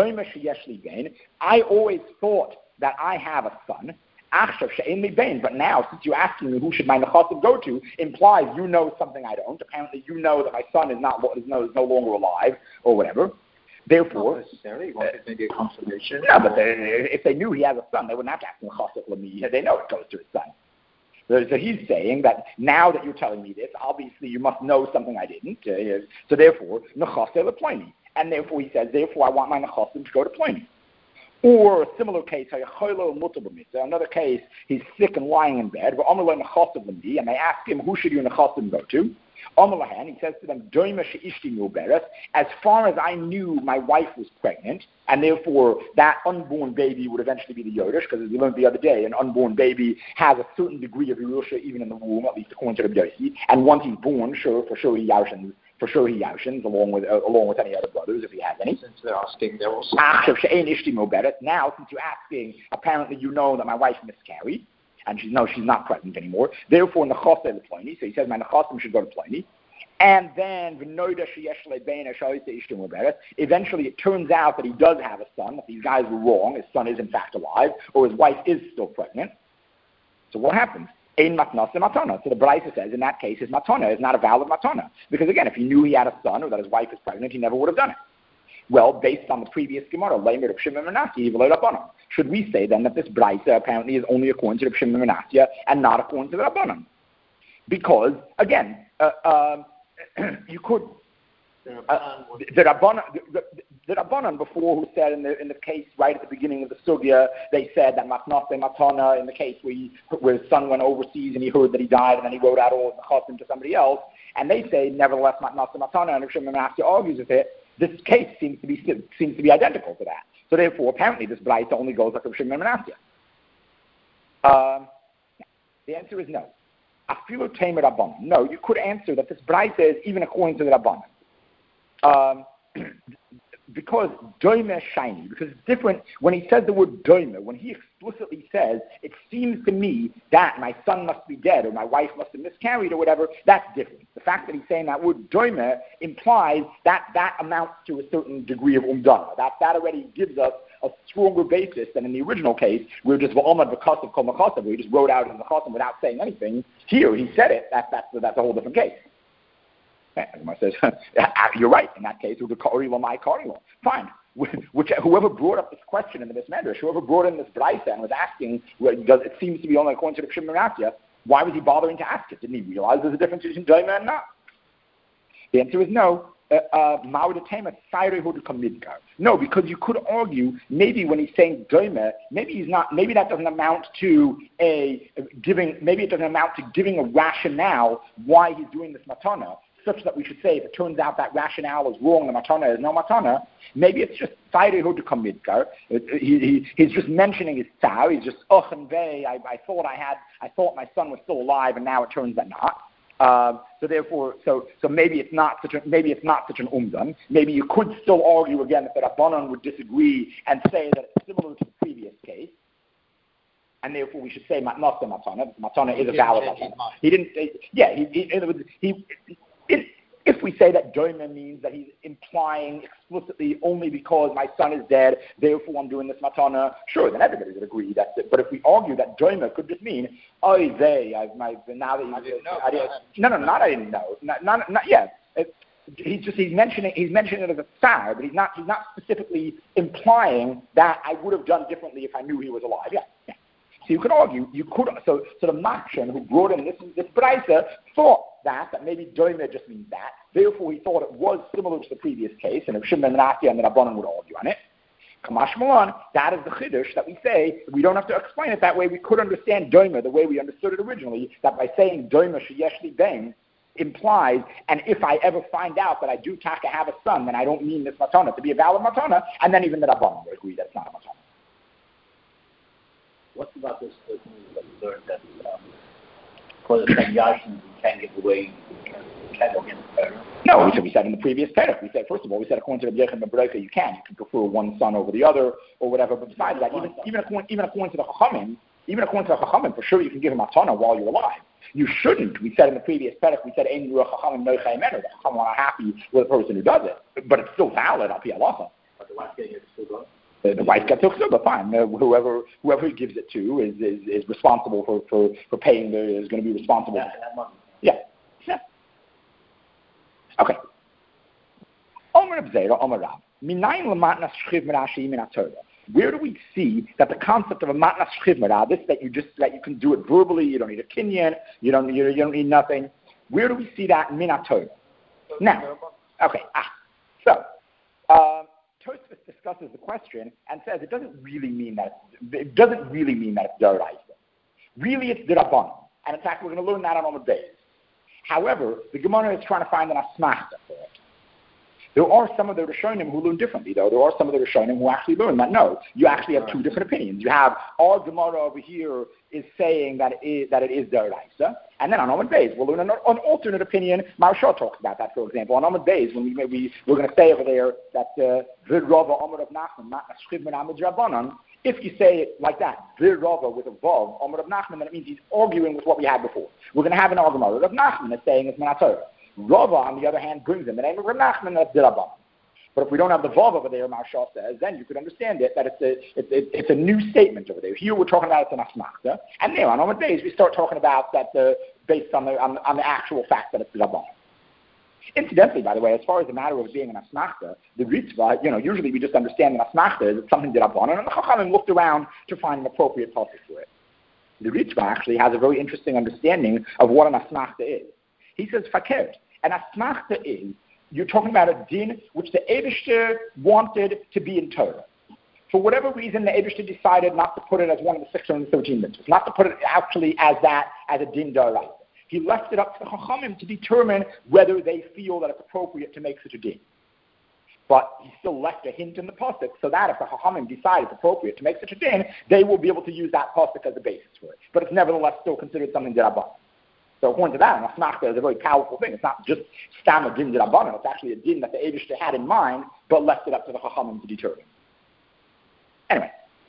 I always thought that I have a son. But now, since you're asking me who should my nechasim go to, implies you know something I don't. Apparently, you know that my son is not is no, is no longer alive, or whatever. Therefore, not necessarily. You wanted maybe a confirmation. No, but they, if they knew he has a son, they wouldn't have to ask him nechasim l'mi. They know it goes to his son. So, so he's saying that now that you're telling me this, obviously you must know something I didn't. Uh, so therefore, nechasim l'ploini, and therefore he says, therefore I want my nechasim to go to ploini. Or a similar case, another case, he's sick and lying in bed, and they ask him, who should your nechasim go to? He says to them, as far as I knew, my wife was pregnant, and therefore that unborn baby would eventually be the Yodesh, because as we learned the other day, an unborn baby has a certain degree of Yerusha even in the womb, at least according to the Yossi, and once he's born, sure, for sure he Yaushins, for sure he Yaushins, along with uh, along with any other brothers, if he has any. Since they're asking, they're also... Now, since you're asking, apparently you know that my wife miscarried, and she's no, she's not pregnant anymore. Therefore, nechasim l'ploini. So he says my nechasim should go to ploini. And then eventually, it turns out that he does have a son. That these guys were wrong. His son is in fact alive, or his wife is still pregnant. So what happens? Ein matnas matana. So the Brisa says in that case, his matana is not a valid matana, because again, if he knew he had a son or that his wife is pregnant, he never would have done it. Well, based on the previous Gemara, Leimer of Shimon ben Menashe, should we say then that this Brisa apparently is only according to the Shimon ben Menashe and not according to the Rabbanan? Because, again, uh, uh, you could... Uh, the Rabbanan, the, the, the Rabbanan before, who said in the in the case right at the beginning of the sugya, they said that matnase matana in the case where, he, where his son went overseas and he heard that he died and then he wrote out all the chasim to somebody else, and they say nevertheless matnase matana, and Shimon ben Menashe argues with it. This case seems to be seems to be identical to that. So therefore, apparently, this Braita only goes like Rav Shimon ben Menashe. Um, the answer is no. Afilu Tamer Rabbanan. No, you could answer that this Braita is even according to the Rabbanan. Um, because doime shiny, because it's different when he says the word doime, when he explicitly says, it seems to me that my son must be dead or my wife must have miscarried or whatever, that's different. The fact that he's saying that word doime implies that that amounts to a certain degree of umdana. That, that already gives us a stronger basis than in the original case, where just v'omad v'kasav kol makasav, where he just wrote out in the chasim without saying anything. Here, he said it. That, that's, that's a whole different case. And says, you're right. In that case, it was a kari lamai kari lam. Fine. Which, whoever brought up this question in the Mismedrash, whoever brought in this brayta and was asking, well, does it seems to be only according to the Shimon ben Menashe, why was he bothering to ask it? Didn't he realize there's a difference between doima and not? The answer is no. Uh, no, because you could argue maybe when he's saying doima, maybe he's not. Maybe that doesn't amount to a giving. Maybe it doesn't amount to giving a rationale why he's doing this matana, such that we should say if it turns out that rationale is wrong, the matana is no matana. Maybe it's just sayrehu dekam midkar. He he's just mentioning his tzar. He's just och and vei. I I thought I had. I thought my son was still alive, and now it turns out not. Uh, so therefore, so so maybe it's not such a maybe it's not such an umdan. Maybe you could still argue again that the Rabbanan would disagree and say that it's similar to the previous case. and therefore we should say matnasa matana. Matana is a valid matana. He didn't. Yeah, he. he, he, he it, if we say that doima means that he's implying explicitly only because my son is dead, therefore I'm doing this matana, sure, then everybody would agree that's it. But if we argue that doima could just mean, oh, they, I've my now that I didn't know. I didn't, no, no, not I didn't know, not, not, not yeah. It, he's just he's mentioning he's mentioning it as a star, but he's not he's not specifically implying that I would have done differently if I knew he was alive. Yeah, yeah. So you could argue, you could so so the Makshan who brought in this this brisa thought that that maybe doima just means that. Therefore, he thought it was similar to the previous case, and if Shimon and Rashi and the Rabbanan would argue on it. Kamash Malan, that is the chiddush that we say. We don't have to explain it that way. We could understand doima the way we understood it originally. That by saying doima sheyeshli ben implies, and if I ever find out that I do taka have a son, then I don't mean this matana to be a valid matana, and then even the Rabbanan would agree that's not a matana. What about this that we learned that um, for the Yashin, we can't give away, we can't, we can't go against the parent? No, we said, we said in the previous perek, we said, first of all, we said according to the Yechon Bebreka, you can. You can prefer one son over the other or whatever, but besides that, even, even, according, even according to the Chachamim, even according to the Chachamim, for sure you can give him a matana while you're alive. You shouldn't. We said in the previous perek, we said, Ein Ruach Chachamim no chayimenu. The Chachamim are happy with the person who does it, but it's still valid, al pi halacha. But the wife getting it still going? The, the wife gets chsuba, fine. Uh, whoever whoever he gives it to is, is, is responsible for, for, for paying the, is going to be responsible. Yeah, that money. Yeah. Yeah. Okay. Omer Abzera, Omer Rav. Minayin l'matnas shchiv merashi min haTorah. Where do we see that the concept of a matnas shchiv merah, this that you just that you can do it verbally, you don't need a kinyan, you don't you, you don't need nothing. Where do we see that in min haTorah? Now, okay. Ah, so. Um, Tosfos discusses the question and says it doesn't really mean that it doesn't really mean that it's d'oraisa. Really, it's d'rabbanan, and in fact, we're going to learn that on Amud Beis. However, the Gemara is trying to find an asmachta for it. There are some of the Rishonim who learn differently, though. There are some of the Rishonim who actually learn that no, you actually have two different opinions. You have our Gemara over here is saying that it is, that it is d'oraisa, and then on Amud Beis we'll learn an, an alternate opinion. Maharsha talks about that, for example, on Amud Beis when we, we we're going to say over there that Vir Rava Omer of Nachman Matnas Shchiv min Amud Rabbanan. If you say it like that, Vir Rava with a vav Omer of Nachman, then it means he's arguing with what we had before. We're going to have an argument of Nachman that's saying it's min haTorah. Rava, on the other hand, brings in the name of Rav Nachman, that's d'Rabbanan. But if we don't have the vav over there, Maharsha says, then you could understand it that it's a it's, it, it's a new statement over there. Here we're talking about it's an asmachta, and there on Amud Beis we start talking about that uh, based on the on, on the actual fact that it's d'Rabbanan. Incidentally, by the way, as far as the matter of being an asmachta, the ritzvah, you know, usually we just understand that asmachta is something d'Rabbanan, and the Chachamim looked around to find an appropriate pasuk for it. The ritzvah actually has a very interesting understanding of what an asmachta is. He says fakert. An asmachta is, you're talking about a din which the Eibishter wanted to be in Torah. For whatever reason, the Eibishter decided not to put it as one of the six hundred thirteen mitzvahs, not to put it actually as that, as a din d'oraisa. He left it up to the Chachamim to determine whether they feel that it's appropriate to make such a din. But he still left a hint in the pasuk so that if the Chachamim decide it's appropriate to make such a din, they will be able to use that pasuk as a basis for it. But it's nevertheless still considered something d'Rabbanan. So according to that, an asmachta is a very powerful thing. It's not just stam a din d'Rabbanan. It's actually a din that the Eibishter had in mind, but left it up to the Chachamim to determine. Anyway,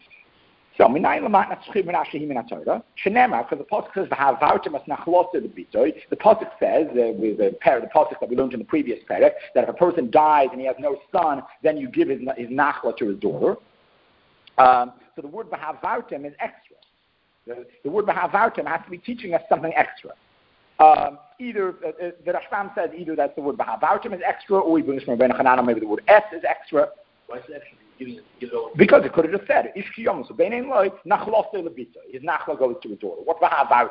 so minayin l'matnas shchiv min haShehi min haTorah shenema, because the pasuk says v'havartem as nachlosa l'bitoi. The pasuk says uh, with the pair the pasuk that we learned in the previous perek that if a person dies and he has no son, then you give his his nachla to his daughter. Um, so the word v'havartem is extra. The, the word v'havartem has to be teaching us something extra. Um, either uh, the Rashbam says either that the word Bahavartim is extra, or he brings from Rabbeinu Hananel maybe the word S is extra. Why is it extra? Giving it, give it over? Because it could have just said Ishki Yom, so Beinin Loi Nachlose Lebita. His Nachla goes to his daughter. What Bahavartim?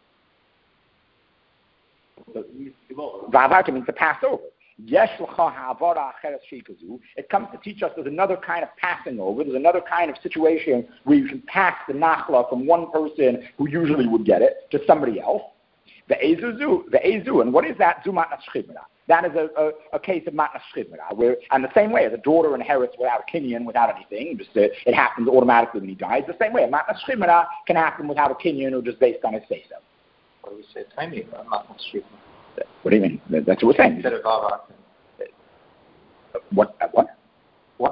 Bahavartim means to pass over. Yesh l'cha ha'avara acheres sheikazu. It comes to teach us there's another kind of passing over. There's another kind of situation where you can pass the Nachla from one person who usually would get it to somebody else. The ezuzu, the ezu, and what is that? Zu matnas shchiv merah. That is a, a, a case of matnas shchiv merah, where, and the same way, the daughter inherits without a kinyan, without anything. Just uh, it happens automatically when he dies. The same way, matnas shchiv merah can happen without a kinyan or just based on his say so. What do we say? Tiny, matnas shchiv merah. What do you mean? That's what we're saying. Instead of vava. What? What? What? We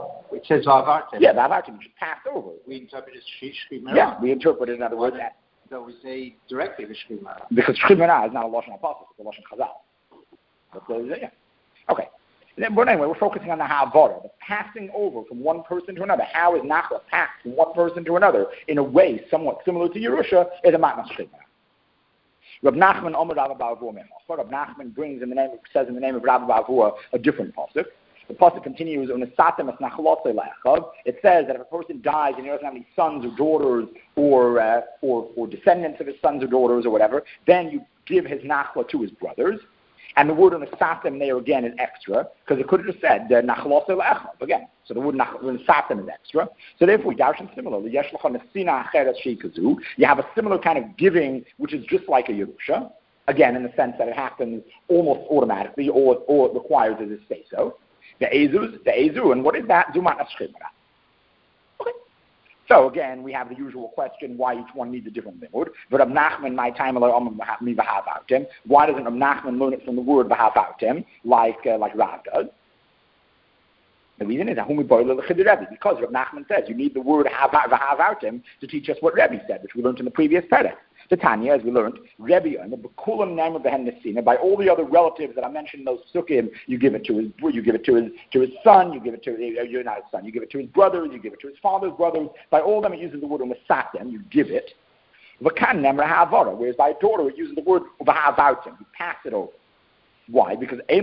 It says Vavartem. Yeah, Vavartem, just passed over. We interpret it as Shchimera. Yeah, we interpret it, in other words, that. So we say directly Shchimera. Because Shchimera is not a Lashon Apostle, it's a Lashon Chazal. But, uh, yeah. Okay. But anyway, we're focusing on the Ha'avara, the passing over from one person to another. How is Nachla passed from one person to another in a way somewhat similar to Yerusha is a Matnas Shchimera. Rab Nachman Omer Rabba Ba'avua Mechacha. Rab Nachman brings in the name, says in the name of Rabba Ba'avua a different pasuk. The pasuk continues, Unesatem es nachlotze le'achav. It says that if a person dies and he doesn't have any sons or daughters or, uh, or or descendants of his sons or daughters or whatever, then you give his nachla to his brothers. And the word unesatem there again is extra, because it could have just said nachlotze le'achav again. So the word unesatem is extra. So therefore, darshan similarly, yesh l'cha nesina acheres sheikazu. You have a similar kind of giving, which is just like a Yerusha. Again, in the sense that it happens almost automatically, or or it requires a say so. The Ezus, the Ezu, and what is that? Zumat Ashchimera. Okay. So again, we have the usual question, why each one needs a different limud. But Rab Nachman, my time mi v'havautem. Why doesn't Rab Nachman learn it from the word v'havautem, like uh, like Rav does? The reason is because Rab Nachman says you need the word v'havautem to teach us what Rebbe said, which we learned in the previous parak. The Tanya, as we learned, Rebbe, by all the other relatives that I mentioned in those sukkim, you give it to his, you give it to his, to his son, you give it to, you're not his son, you give it to his brothers, you give it to his father's brothers. By all of them, it uses the word umesatem, you give it. Whereas by a daughter, it uses the word v'havautem, you pass it over. Why? Because the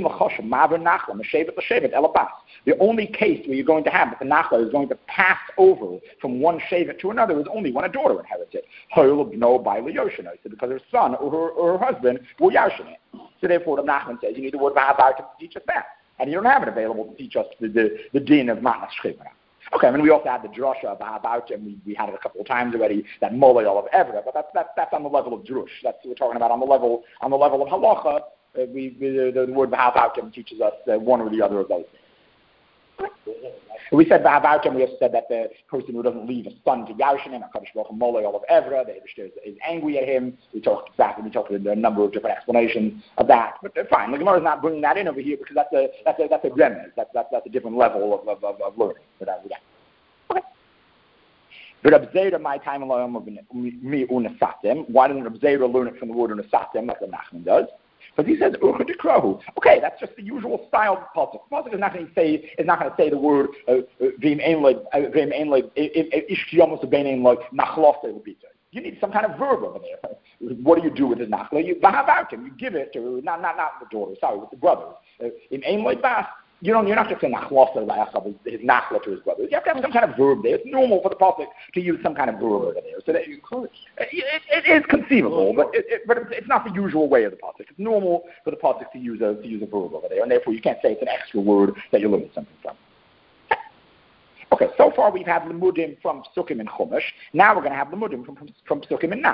only case where you're going to have that the nachla is going to pass over from one shevet to another is only when a daughter inherits it. So because her son or her, or her husband will yarshin it. So therefore the Nachman says you need the word v'havautem to teach us that. And you don't have it available to teach us the, the, the din of matnas shchimera. Okay, I mean, we also had the drasha of v'havautem. We, we had it a couple of times already, that molayal of Evra, but that's, that's, that's on the level of drush. That's what we're talking about on the level, on the level of halacha. Uh, we, we, the, the word v'havautem teaches us uh, one or the other of those things. We said v'havautem, we also said that the person who doesn't leave a son to Yarshinim, HaKadosh Baruch Hu molei all of Evra, the Eibushter is, is angry at him. We talked exactly, we talked about a number of different explanations of that. But uh, fine, the Gemara is not bringing that in over here because that's a that's a that's a remez. That's that's that's a different level of of, of, of learning. But that, yeah. Okay. But Reb Zera, my time alone of me unesatem. Why doesn't Reb Zera learn it from the word unesatem like the Nachman does? Because he says Urcha Dekrahu. Okay, that's just the usual style of pasuk. Pasuk is not going to say is not going to say the word Vim Ein Like Vim Ein Like Ishkiyamos Bein Ein Like Nachlose Lebita. You need some kind of verb over there. What do you do with his nachla? You v'havautem. You give it to not not not the daughter. Sorry, with the brothers. In Ein Like Bas. You don't, you're not just saying nachlose le'achav, his nachla to his brothers. You have to have some kind of verb there. It's normal for the pasuk to use some kind of verb over there. So that you could. It, it, it is conceivable, but it, it, but it's not the usual way of the pasuk. It's normal for the pasuk to use a to use a verb over there, and therefore you can't say it's an extra word that you're learning something from. Okay, so far we've had lemudim from Sukkim and Chumash. Now we're going to have lemudim from from, from Sukkim and Nach.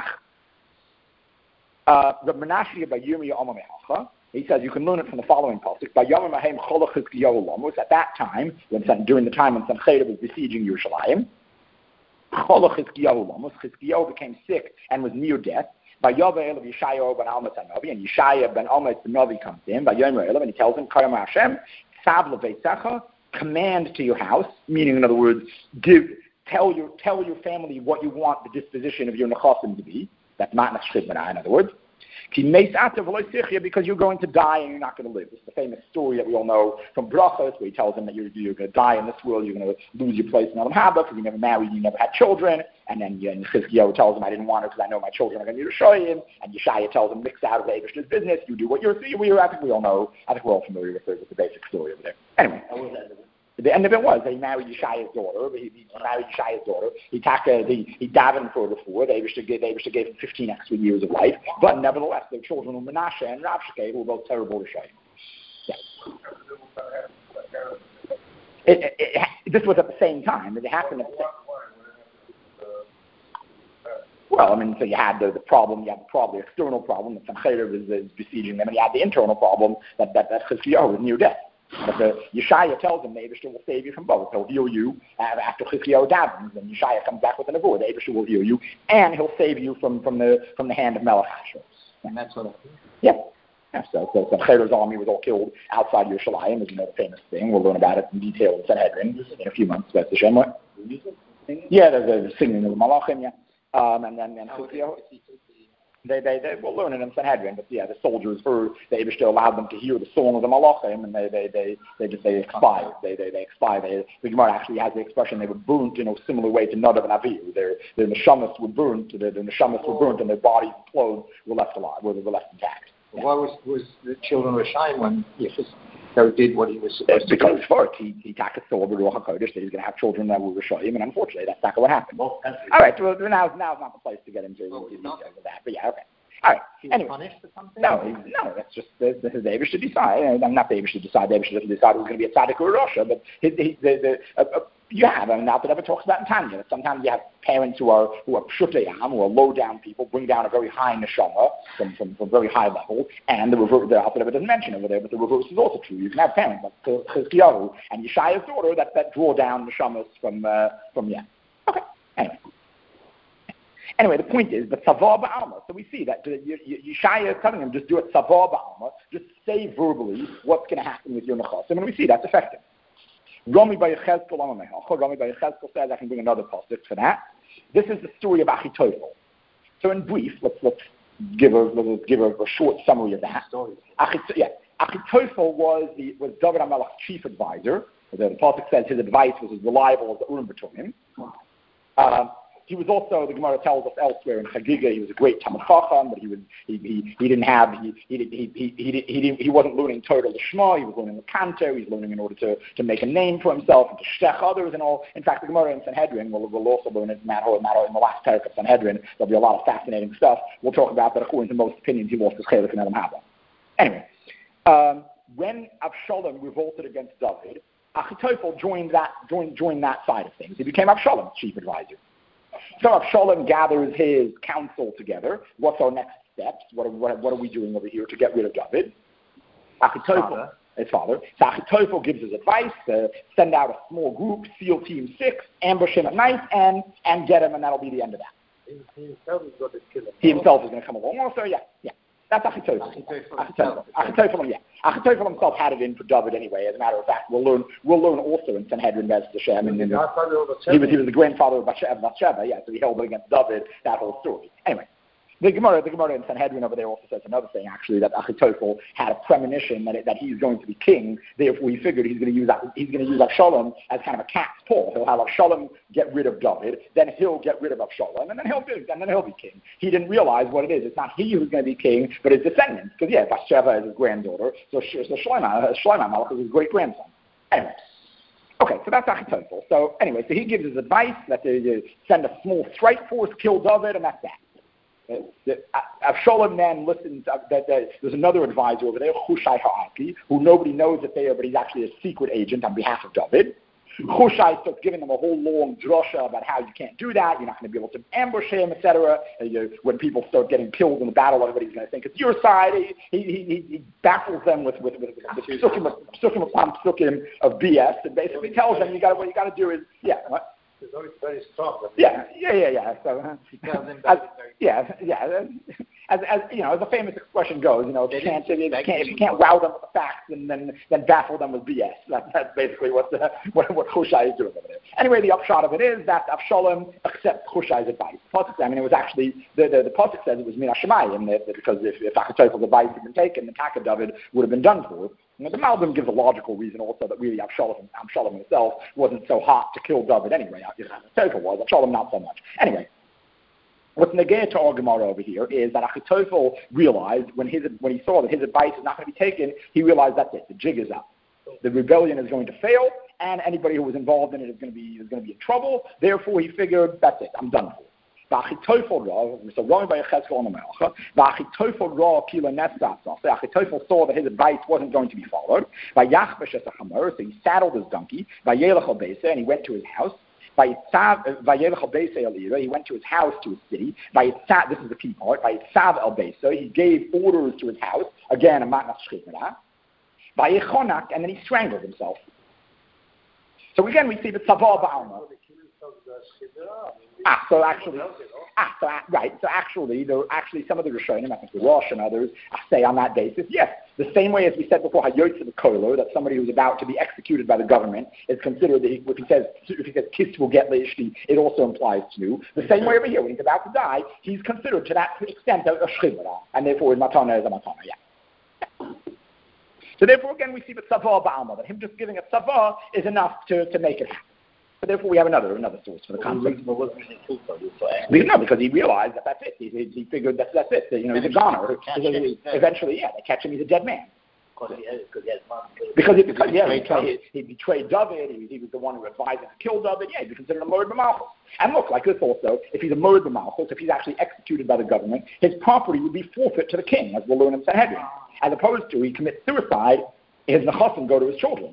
Uh, Reb Menashe by Yirmiyah Omer Mechacha. He says you can learn it from the following pasuk. By Yom Mahem Cholach Chizkiyahu Lamus. At that time, when during the time when Sancheirav was besieging Yerushalayim, Cholach Chizkiyahu Lamus. Chizkiyahu became sick and was near death. By Yom Elav Yeshayahu ben Amitz Hanavi, and Yeshaya ben Amitz the Navi comes in. By Yom Elav, and he tells him, Kayam Hashem, Tzav leVeitzecha, command to your house. Meaning, in other words, give, tell your tell your family what you want the disposition of your nechasim to be. That's matnas shchimera, in other words. Because you're going to die and you're not going to live. This is the famous story that we all know from Brachos, where he tells them that you're, you're going to die in this world, you're going to lose your place in Olam Haba because you never married, you never had children. And then and Chizkiyahu tells him, I didn't want it because I know my children are going to be Yerushalayim. And Yeshaya tells him, mix out of the Eibushter's business, you do what you're, we, I think we all know, I think we're all familiar with the, with the basic story over there. Anyway. The end of it was that he married Yeshaya's daughter. He, he married Yeshaya's daughter. He taka, he, he davened for her before. The Eibushter gave, gave him fifteen extra years of life. But nevertheless, their children were Menashe and Rav Shekeh, who were both terrible Yeshayim. Yeah. It, it, it, this was at the same time. It happened at the same Well, I mean, so you had the, the problem, you had the problem, the external problem that Sancheirav is, is besieging them, and you had the internal problem that that, that Chizkiyahu was near death. But the Yeshaya tells him the Eibushter will save you from both. He'll heal you after Chizkiyahu davens, and Yeshaya comes back with an avur. The Eibushter will heal you, and he'll save you from, from the from the hand of Melech Hashur. And that's what happened. Yeah. Yeah, so, so, so Chayra's army was all killed outside Yerushalayim, is another famous thing. We'll learn about it in detail in Sanhedrin in a few months. That's the Shem. Yeah, there's a singing of the Malachim, yeah. Um, and then and Chizkiyahu, they, they, they will learn it in Sanhedrin, but yeah, the soldiers heard, the Eibishter allowed them to hear the song of the Malachim, and they, they, they, they just, they expired. They, they, they expired. They, the Gemara actually has the expression, they were burnt in a similar way to Nadav and Avihu. Their, their neshamas were burnt, their, their neshamas were burnt, and their bodies and clothes were left alive, were, were left intact. Yeah. Why was, was the children of Shine when Yeshua did what he was supposed it's to do? Because first, he, he tacked the Ruach HaKodesh that he's going to have children that were Rishayim, and unfortunately, that's not what happened. Well, all right, well, now, now is not the place to get into well, the details of that, but yeah, okay. All right. He anyway, was punished for something? No, no, that's just the, the, the David should decide. I'm not David should decide. David should decide who's going to be a tzaddik or a rasha. But he, he, the, the, uh, uh, you have, I mean, not that ever talks about in Tanya. That sometimes you have parents who are who are pshutayam, who are low down people, bring down a very high neshama from from, from very high level, and the reverse. The Alter Rebbe doesn't mention over there, but the reverse is also true. You can have parents like Chizkiyahu and Yeshaya's daughter that, that draw down neshamas from uh, from yeah. Okay. Anyway. Anyway, the point is, the tzavah ba'alma. So we see that Yeshaya is telling him, just do it tzavah ba'alma, just say verbally what's going to happen with your nechasim, and we see that's effective. Rami by Yechezkel Amamecha. Rami by Yechezkel says, I can bring another pasuk for that. This is the story of Achitophel. So in brief, let's let's give a let's give a, a short summary of that. Achit, yeah, Achitophel was the was David HaMelech's chief advisor. The, the pasuk says his advice was as reliable as the Urim B'Tumim. Um, He was also, the Gemara tells us elsewhere in Chagiga, he was a great Talmid Chacham, but he was he, he, he didn't have he he he he he, he, didn't, he wasn't learning Torah Lishma. He was learning the Kanto. He was learning in order to, to make a name for himself and to shtech others and all. In fact, the Gemara in Sanhedrin, we'll, we'll also learn it in Matter in the last parak of Sanhedrin. There'll be a lot of fascinating stuff. We'll talk about that. According to most opinions, he lost his chelik in Elam Haba. Anyway, um, when Avshalom revolted against David, Achitophel joined that joined joined that side of things. He became Avshalom's chief advisor. So Avshalom gathers his council together. What's our next steps? What are, what, what are we doing over here to get rid of David? Achitophel, his father. So Achitophel gives his advice, uh, send out a small group, SEAL Team six, ambush him at night, and, and get him, and that'll be the end of that. He himself is going to kill him. He himself is going to come along also, yeah, yeah. That's Achitophel. Achitophel. Achitophel, yeah. Achitophel himself had it in for David anyway. As a matter of fact, we'll learn we'll learn also in Sanhedrin Bez Hashem. And, and he was he was the grandfather of Bathsheba, yeah. So he held it against David. That whole story. Anyway, the Gemara the Gemara in Sanhedrin over there also says another thing actually, that Achitophel had a premonition that it, that he's going to be king. Therefore, he figured he's going to use he's going to use Avshalom as kind of a cat's paw. He'll have Avshalom get rid of David, then he'll get rid of Avshalom, and then he'll be and then he'll be king. He didn't realize what it is. It's not he who's going to be king, but his descendants. Because yeah, Bathsheba is his granddaughter, so so Shlomo Shlomo Malach is his great grandson. Anyway. Okay, so that's Achitophel. So anyway, so he gives his advice that they, they send a small strike force, kill David, and that's that. Uh, the, uh, Avshalom then listens. Uh, that, that, there's another advisor over there, Hushai Ha'aki, who nobody knows that they are, but he's actually a secret agent on behalf of David. Hushai starts giving them a whole long drasha about how you can't do that. You're not going to be able to ambush him, et cetera. Uh, when people start getting killed in the battle, everybody's going to think it's your side. He he he, he baffles them with with with, with, with psukim, psukim upon psukim of B S, and basically tells them you got what you got to do is yeah. What? It's very, very strong. Yeah, yeah, yeah, yeah. So, uh, as, yeah, yeah. As, as you know, as the famous expression goes, you know, if you can't, if you can't, if you can't wow them with the facts, then then, then baffle them with B S. That, that's basically what the, what what Hushai is doing over there. Anyway, the upshot of it is that Avshalom accepts Hushai's advice. I mean, it was actually the the, the pasuk says it was Min HaShemayim, because if if Achitophel's advice had been taken, the attack of David would have been done for. You know, the Malbim gives a logical reason also that really Avshalom, Avshalom himself wasn't so hot to kill David anyway. Achitophel was, Avshalom not so much. Anyway, what's negate to our Gemara over here is that Achitophel realized when his when he saw that his advice is not going to be taken, he realized that's it, the jig is up. The rebellion is going to fail, and anybody who was involved in it is going to be is going to be in trouble. Therefore, he figured that's it, I'm done for. So Rami by Yechezkel on the Melcha. Achitophel Ra Kila Nesas. Achitophel saw that his advice wasn't going to be followed. By Yachbesh as a Chamer, so he saddled his donkey. By Yelech al Beisa, and he went to his house. By Yelech al Beisa Elira, he went to his house to his city. By Yitzav, this is the key part. By Yitzav al Beisa, he gave orders to his house. Again, a matnas shchitna. By Yechonak, and then he strangled himself. So again, we see the tzavah ba'alma. Ah, so actually, ah, so, right, so actually, there are actually some of the Rishonim, I think the Rosh and others, say on that basis, yes, the same way as we said before, Hayotze B'Koilo, that somebody who's about to be executed by the government is considered, that he, if he says, if he says, Kis will get Leishli, it also implies to. The same way over here, when he's about to die, he's considered to that extent a, a Shchivra, and therefore his Matana is a Matana, yeah. So therefore, again, we see the Tzavah Ba'alma, that him just giving a Tzavah is enough to, to make it happen. So therefore, we have another another source for the concept. Because, no, because he realized that that's it. He, he figured that that's it. That, you know, he's a goner. Eventually, yeah, they catch him. He's a dead man. Because he has, because he, because yeah, he betrayed, he betrayed David. He, he was the one who advised him to kill David. Yeah, he'd be considered a murder b'malchus. And look, like this also, if he's a murder b'malchus, if he's actually executed by the government, his property would be forfeit to the king, as we'll learn in Sanhedrin. As opposed to he commits suicide, his nechasim go to his children.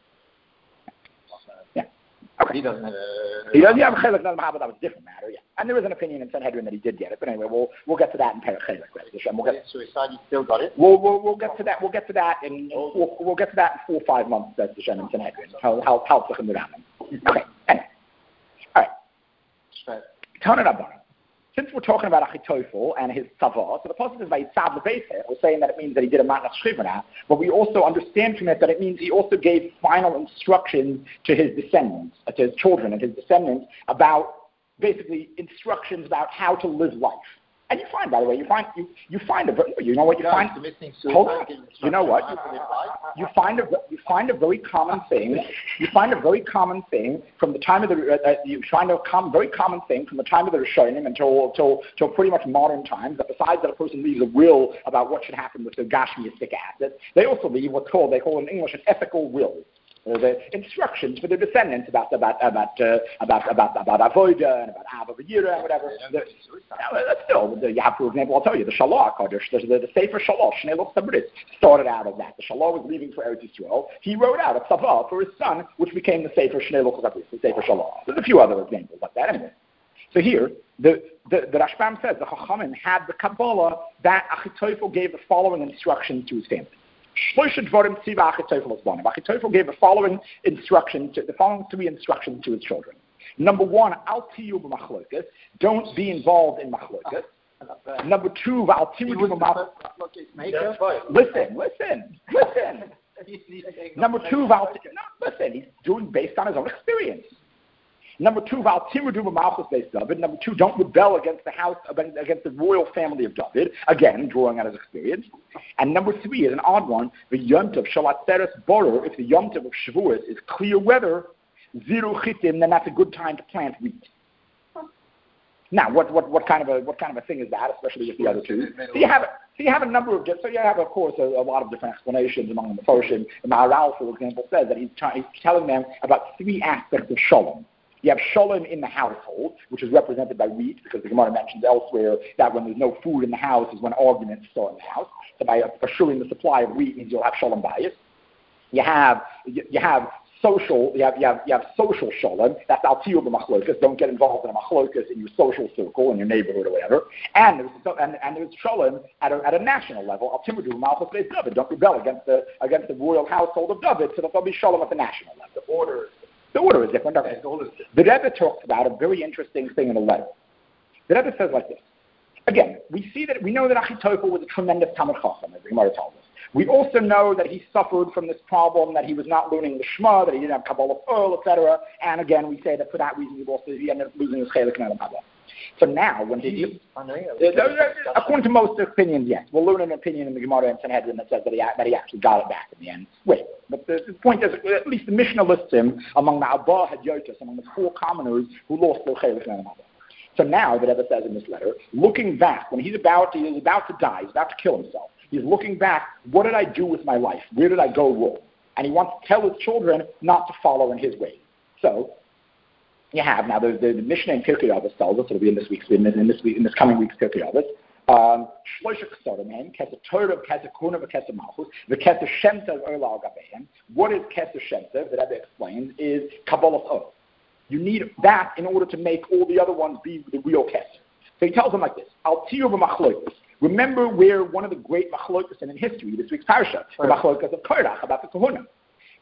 Okay. He doesn't have a... He doesn't have a chelik, doesn't have, but that was a different matter, yeah. And there is an opinion in Sanhedrin that he did get it, but anyway, we'll we'll get to that in Perek Chelik. We'll get suicide, he still got it? We'll, we'll, we'll get to that, we'll get to that in, we'll, we'll get to that in four or five months, that's the Shem in Sanhedrin. How, how, how tzachim the Okay, anyway. All right. Tana Rabbana. Since we're talking about Achitophel and his tzavah, so the pasuk is by Tzav Lebeiseh, we're saying that it means that he did a matnas shchivra, but we also understand from it that it means he also gave final instructions to his descendants, uh, to his children and his descendants about basically instructions about how to live life. And you find, by the way, you find you, you find a you know what you no, find. Hold on. You know what? You, you find a you find a very common thing. You find a very common thing from the time of the uh, you find a com- very common thing from the time of the Rishonim until until until pretty much modern times. That besides that a person leaves a will about what should happen with their gashmiistic assets, they also leave what's called they call in English an ethical will. Uh, the instructions for the descendants about about about uh, about about about avoda and about Ava V'yira and whatever. The, uh, still, the, yeah, for example, I'll tell you the Shalah Kodesh, the, the, the Sefer Shalah, Shnei Loch Sabrit, started out of that. The Shalah was leaving for Eretz Yisrael. He wrote out a tzavah for his son, which became the Sefer Shnei Loch Sabrit, the Sefer Shalah. There's a few other examples like that. Anyway, so here the the, the Rashbam says the Chachamim had the Kabbalah that Achitophel gave the following instructions to his family. Achitophel gave the following instruction to the following three instructions to his children. Number one, al tiyu b'machlokas, don't be involved in machlokas. Number two, al tiyu b'machlokas. Listen, listen, listen. Number two, no, listen, he's doing based on his own experience. Number two, David. Number two, don't rebel against the house, against the royal family of David. Again, drawing on his experience. And number three is an odd one. The Yom Tov Shalatzeres Borer. If the Yom Tov of Shavuos is clear weather, zero chitim, then that's a good time to plant wheat. Now, what, what, what kind of a what kind of a thing is that, especially with the other two? So you have so you have a number of so you have of course a, a lot of different explanations among the Mefarshim. The Maharal, for example, says that he's, trying, he's telling them about three aspects of Shalom. You have shalom in the household, which is represented by wheat, because the Gemara mentions elsewhere that when there's no food in the house is when arguments start in the house. So by assuring the supply of wheat means you'll have shalom bias. You have you, you have social you have you have you have social shalom. That's al tiyu b'machlokas. Don't get involved in a machlokas in your social circle, in your neighborhood or whatever. And there's and, and there's shalom at a, at a national level. Al timudu b'malchus beis David. Don't rebel against the against the royal household of David, so that there'll be shalom at the national level. The order. The order is different. Okay. The Rebbe talks about a very interesting thing in the letter. The Rebbe says like this. Again, we see that we know that Achitophel was a tremendous Talmid Chacham, as the Gemara tells us. We also know that he suffered from this problem that he was not learning the Shema, that he didn't have Kabbalah Earl, et cetera. And again, we say that for that reason, he also he ended up losing his Chelik and Kabbalah. So now, when he, according to most opinions, yes, we'll learn an opinion in the Gemara and Sanhedrin that says that he that he actually got it back in the end. Wait, but the, the point is, at least the Mishnah lists him among the Abba Hadyotis, among the four commoners who lost their Chelik and Kabbalah. So now, the Rebbe says in this letter, looking back, when he's about to, he's about to die, he's about to kill himself, he's looking back, what did I do with my life? Where did I go wrong? And he wants to tell his children not to follow in his ways. So, you have, now the, the, the Mishnah in Pirkei Avos tells us, it'll be in this week's, in this, week, in this coming week's Pirkei Avos, um, Shloisha Kesarim, Kesed Torah, Kesed Kuna, Kesed Malchus, the Kesed Shem Tov Ola Al Gabeim. What is Kesed Shem Tov, the Rebbe explains, is Kabbalah Earth. You need that in order to make all the other ones be the real Kesed. So he tells them like this, Al Tiyu b'machlokas. Remember where one of the great machlokas in history, this week's parasha, the machlokas of Korach, about the Kahuna.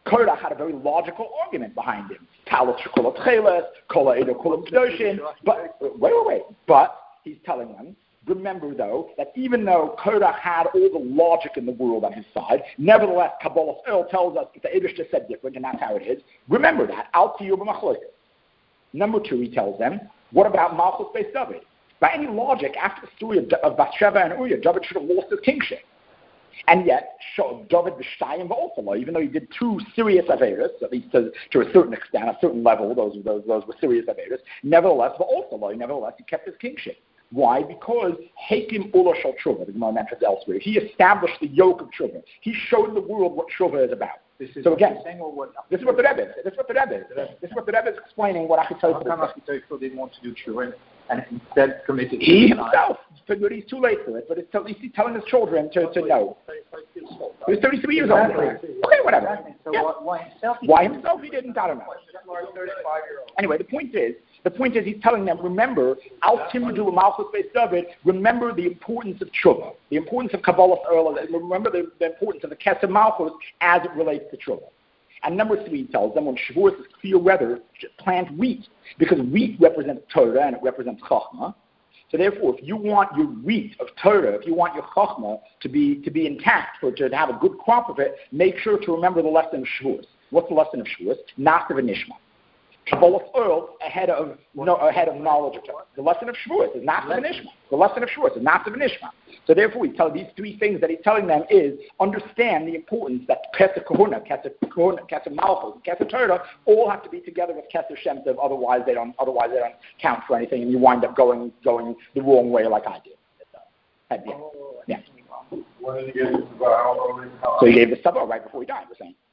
Korach had a very logical argument behind him. Talos shekol atcheles, kol ha'eder kol ha'kedoshin. But wait, wait, wait. But he's telling them, remember though, that even though Korach had all the logic in the world on his side, nevertheless, Kabbalas Ol tells us that the Eibush just said different, and that's how it is. Remember that. Al tiyu b'machlokas. Number two, he tells them, what about Malchus Beis David? By any logic, after the story of, of Bathsheba and Uriah, David should have lost his kingship. And yet, David b'shtayim v'olfalo, even though he did two serious averos, at least to, to a certain extent, a certain level, those those, those were serious averos, nevertheless, v'olfalo, nevertheless, he kept his kingship. Why? Because Hakim Ula Shal Tshuva, the Gemara mentions elsewhere, he established the yoke of Tshuva. He showed the world what Tshuva is about. This is so again, what this is what the Rebbe is. This is what the Rebbe is. This is what the Rebbe is explaining what Achitophel is. How come Achitophel didn't want to do Tshuva and instead committed he himself figured he's too late for it, but it's at least he's telling his children to, to know. He was thirty-three years old. Okay, whatever. So yeah. why himself? He why himself he didn't? I don't know. Anyway, the point is, the point is he's telling them, remember, Al Timdu Malchus Beis David, remember the importance of Tshuva, the importance of Kabbalas Ol, remember the, the importance of the Kesef Malchus as it relates to Tshuva. And number three, he tells them, when Shavuos is clear weather, plant wheat, because wheat represents Torah and it represents Chachma. So therefore, if you want your wheat of Torah, if you want your Chachma to be to be intact, or to have a good crop of it, make sure to remember the lesson of Shavuos. What's the lesson of Shavuos? Nasiv and Nishma. Kabbalas Ol ahead of no, ahead of knowledge of Torah. The lesson of Shavuos is Nasiv and Nishma. The lesson of Shavuos is Nasiv and Nishma. So therefore, we tell these three things that he's telling them is understand the importance that Kesef Kahuna, Kesef Kahuna, Kesef Malchus, Kesef Torah all have to be together with Kesef Shem Tov. Otherwise, they don't. Otherwise, they don't count for anything, and you wind up going going the wrong way, like I did. Uh, yeah. yeah. What did he get to buy? So he gave the Saba right before he died. We're saying.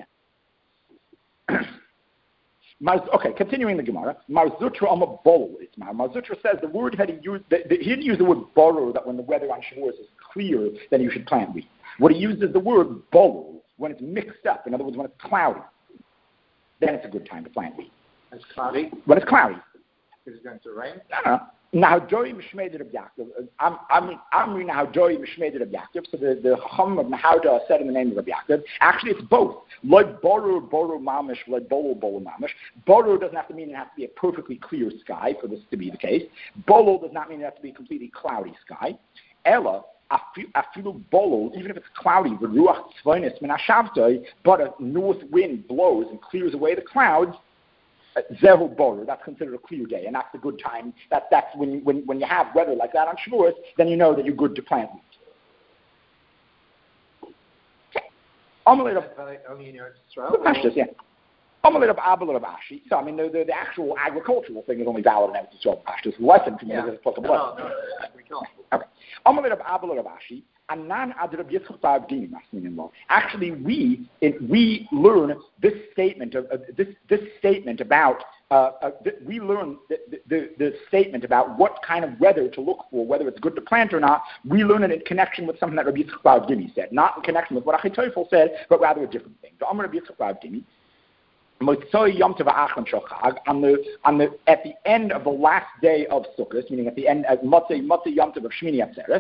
Yeah. Okay, continuing the Gemara. Marzutra Amma Bol Itmar. Marzutra says the word had he used, the, the, he didn't use the word borrow, that when the weather on Shavuos is clear, then you should plant wheat. What he used is the word bolo, when it's mixed up. In other words, when it's cloudy. Then it's a good time to plant wheat. It's cloudy? When it's cloudy. Is it going to rain? No, no. Now, Joy Mishmeder of Yaakov, I'm, I'm, I'm reading now Joy Mishmeder of Yaakov, so the, the Chacham of Nahauda said in the name of Yaakov. Actually, it's both. Like Boru, Boru Mamish, like Bolo, Bolo Mamish. Boru doesn't have to mean it has to be a perfectly clear sky for this to be the case. Bolo does not mean it has to be a completely cloudy sky. Ella, Afilu Bolo, even if it's cloudy, Ruach Tzvonis Menashavtoi, but a north wind blows and clears away the clouds, Zehu Boru, that's considered a clear day, and that's a good time. That, that's when, when, when you have weather like that on Shavuos, then you know that you're good to plant wheat. Only in Israel? Yeah. So, I mean, the, the, the actual agricultural thing is only valid in Israel. The lesson from yeah. it is plus a no, plus. no, no, agricultural. Okay. Actually, we it, we learn this statement of uh, this this statement about uh, uh, th- we learn the, the, the statement about what kind of weather to look for, whether it's good to plant or not. We learn it in connection with something that Rabbi Yitzchak Bar Dimi said, not in connection with what Achitophel said, but rather a different thing. So, Rabbi Yitzchak Bar Dimi. On the, on the, at the end of the last day of Sukkot, meaning at the end of Motzei Motzei Yom Tov of Shmini Atzeres,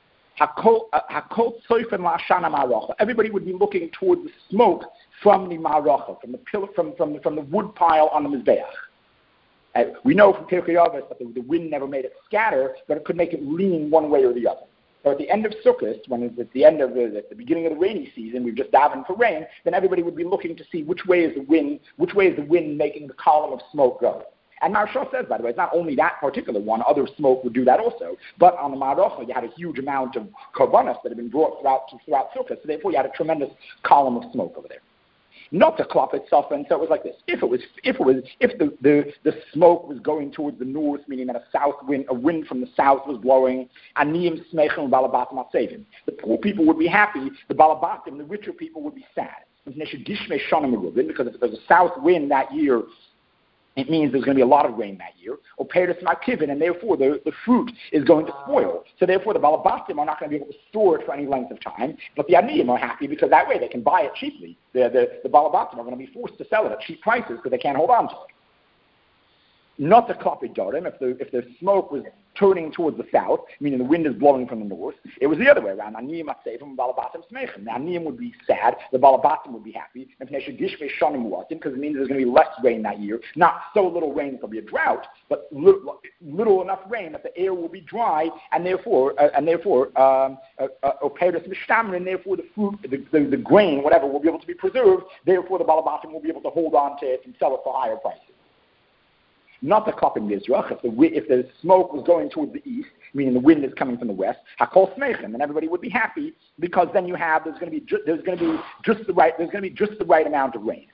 everybody would be looking toward the smoke from the Ma'aracha, from the pillar, from from the, from the wood pile on the Mizbeach. Uh, we know from Pirkei Avos that the, the wind never made it scatter, but it could make it lean one way or the other. So at the end of Sukkot, when it's at the end of the, at the beginning of the rainy season, we've just davened for rain, then everybody would be looking to see which way is the wind, which way is the wind making the column of smoke go. And Maharsha says, by the way, it's not only that particular one, other smoke would do that also. But on the Ma'aracha, you had a huge amount of korbanos that had been brought throughout, throughout Sukkot, so therefore you had a tremendous column of smoke over there. Not the klop itself, and so it was like this. If it was, if it was, if the, the, the smoke was going towards the north, meaning that a south wind, a wind from the south was blowing, aniyim smechem balabatim asevim. The poor people would be happy. The balabatim, the richer people, would be sad. Because if there's a south wind that year, it means there's going to be a lot of rain that year. Or peiros ma'kivin, and therefore the, the fruit is going to spoil. So therefore the balabatim are not going to be able to store it for any length of time. But the aniyim are happy because that way they can buy it cheaply. The, the, the balabatim are going to be forced to sell it at cheap prices because they can't hold on to it. not the Klopi Dorim, if the, if the smoke was turning towards the south, meaning the wind is blowing from the north, it was the other way around. Aniyim Atzevim, Balabatim Smechem. The Aniyim would be sad, the Balabatim would be happy, because it means there's going to be less rain that year. Not so little rain that there'll be a drought, but little, little enough rain that the air will be dry, and therefore, uh, and therefore, um, uh, uh, and therefore the fruit, the, the, the grain, whatever, will be able to be preserved. Therefore, the Balabatim will be able to hold on to it and sell it for higher prices. Not the Klopi Mizrach. If the if the smoke was going towards the east, meaning the wind is coming from the west, Hakol Smechem, then everybody would be happy because then you have there's going to be ju- there's going to be just the right there's going to be just the right amount of rain.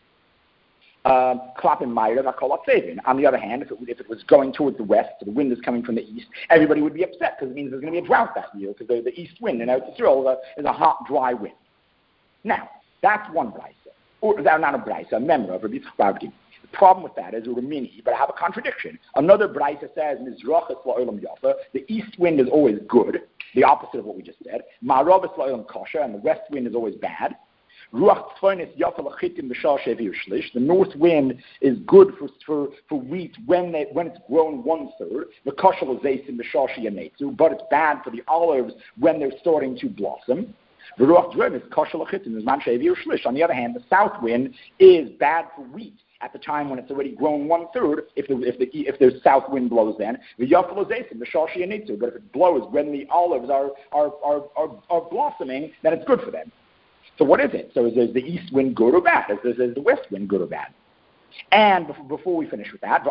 Klopi Ma'irav Hakol Atzevin. On the other hand, if it if it was going towards the west, so the wind is coming from the east, everybody would be upset because it means there's going to be a drought that year because the, the east wind in Eretz Yisrael is a, is a hot, dry wind. Now that's one brisa, or not a brisa, a member of Rabbi Yitzchak. The problem with that is we're mini, but I have a contradiction. Another brisa says Mizrach es la'olam yafa. The east wind is always good, the opposite of what we just said. Ma'arav es la'olam kosher, and the west wind is always bad. Ruach tzfon es yafa lachitim b'shal shevi u'shlish. The north wind is good for for, for wheat when they, when it's grown one third. The kosher l'zeisim b'shal sheyanetzu, but it's bad for the olives when they're starting to blossom. On the other hand, the south wind is bad for wheat at the time when it's already grown one third. If the if the if the south wind blows, then the yafalozation, the shashi yanitzu. But if it blows when the olives are are, are are are blossoming, then it's good for them. So what is it? So is, is the east wind good or bad? Is, is, is the west wind good or bad? And before, before we finish with that,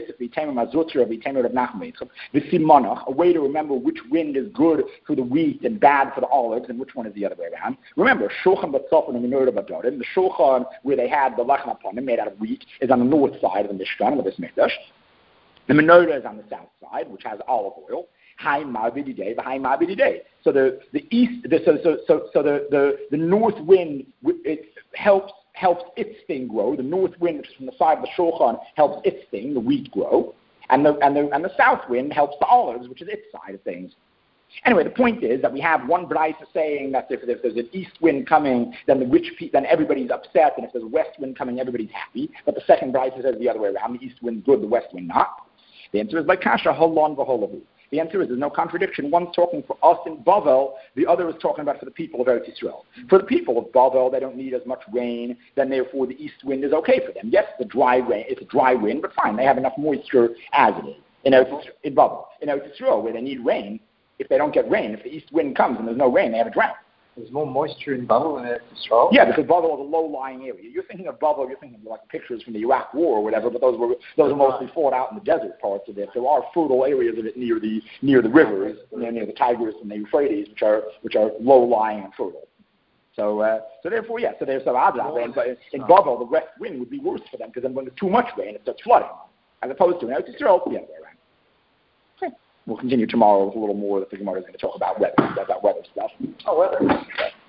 a way to remember which wind is good for the wheat and bad for the olives, and which one is the other way around. Remember, Shulchan Batzofan and Menorah Badorim, the Shulchan where they had the Lechem Aponim made out of wheat is on the north side of the Mishkan, of the Mikdash. The Menorah is on the south side, which has olive oil. High Ma'abidi Day, high Ma'abidi Day. So the the east, the, so so so so the, the the north wind it helps. helps its thing grow. The north wind, which is from the side of the shulchan, helps its thing, the wheat, grow. And the, and the, and the south wind helps the olives, which is its side of things. Anyway, the point is that we have one brisa saying that if, if there's an east wind coming, then the rich pe- then everybody's upset, and if there's a west wind coming, everybody's happy. But the second brisa says the other way around. The east wind's good, the west wind not. The answer is by kasha, holon v'holavu. The answer is there's no contradiction. One's talking for us in Bavel, the other is talking about for the people of Eretz Yisrael. For the people of Bavel, they don't need as much rain, then therefore the east wind is okay for them. Yes, the dry rain, it's a dry wind, but fine, they have enough moisture as it is. In Eretz in Bavel, in Eretz Yisrael, where they need rain, if they don't get rain, if the east wind comes and there's no rain, they have a drought. There's more moisture in Bavel than Eretz Yisrael? Yeah, because Bavel is a low-lying area. You're thinking of Bavel, you're thinking of like pictures from the Iraq War or whatever, but those were those are mostly fought out in the desert parts of it. There are fertile areas of it near the near the rivers, near, near the Tigris and the Euphrates, which are which are low-lying and fertile. So, uh, so therefore, yeah. So there's some odds out there. But in Bavel, the west wind would be worse for them because then when there's too much rain, it starts flooding, as opposed to in Eretz Yisrael, the other way around. Okay. We'll continue tomorrow with a little more that the Gemara is going to talk about weather, about weather stuff. Oh, weather.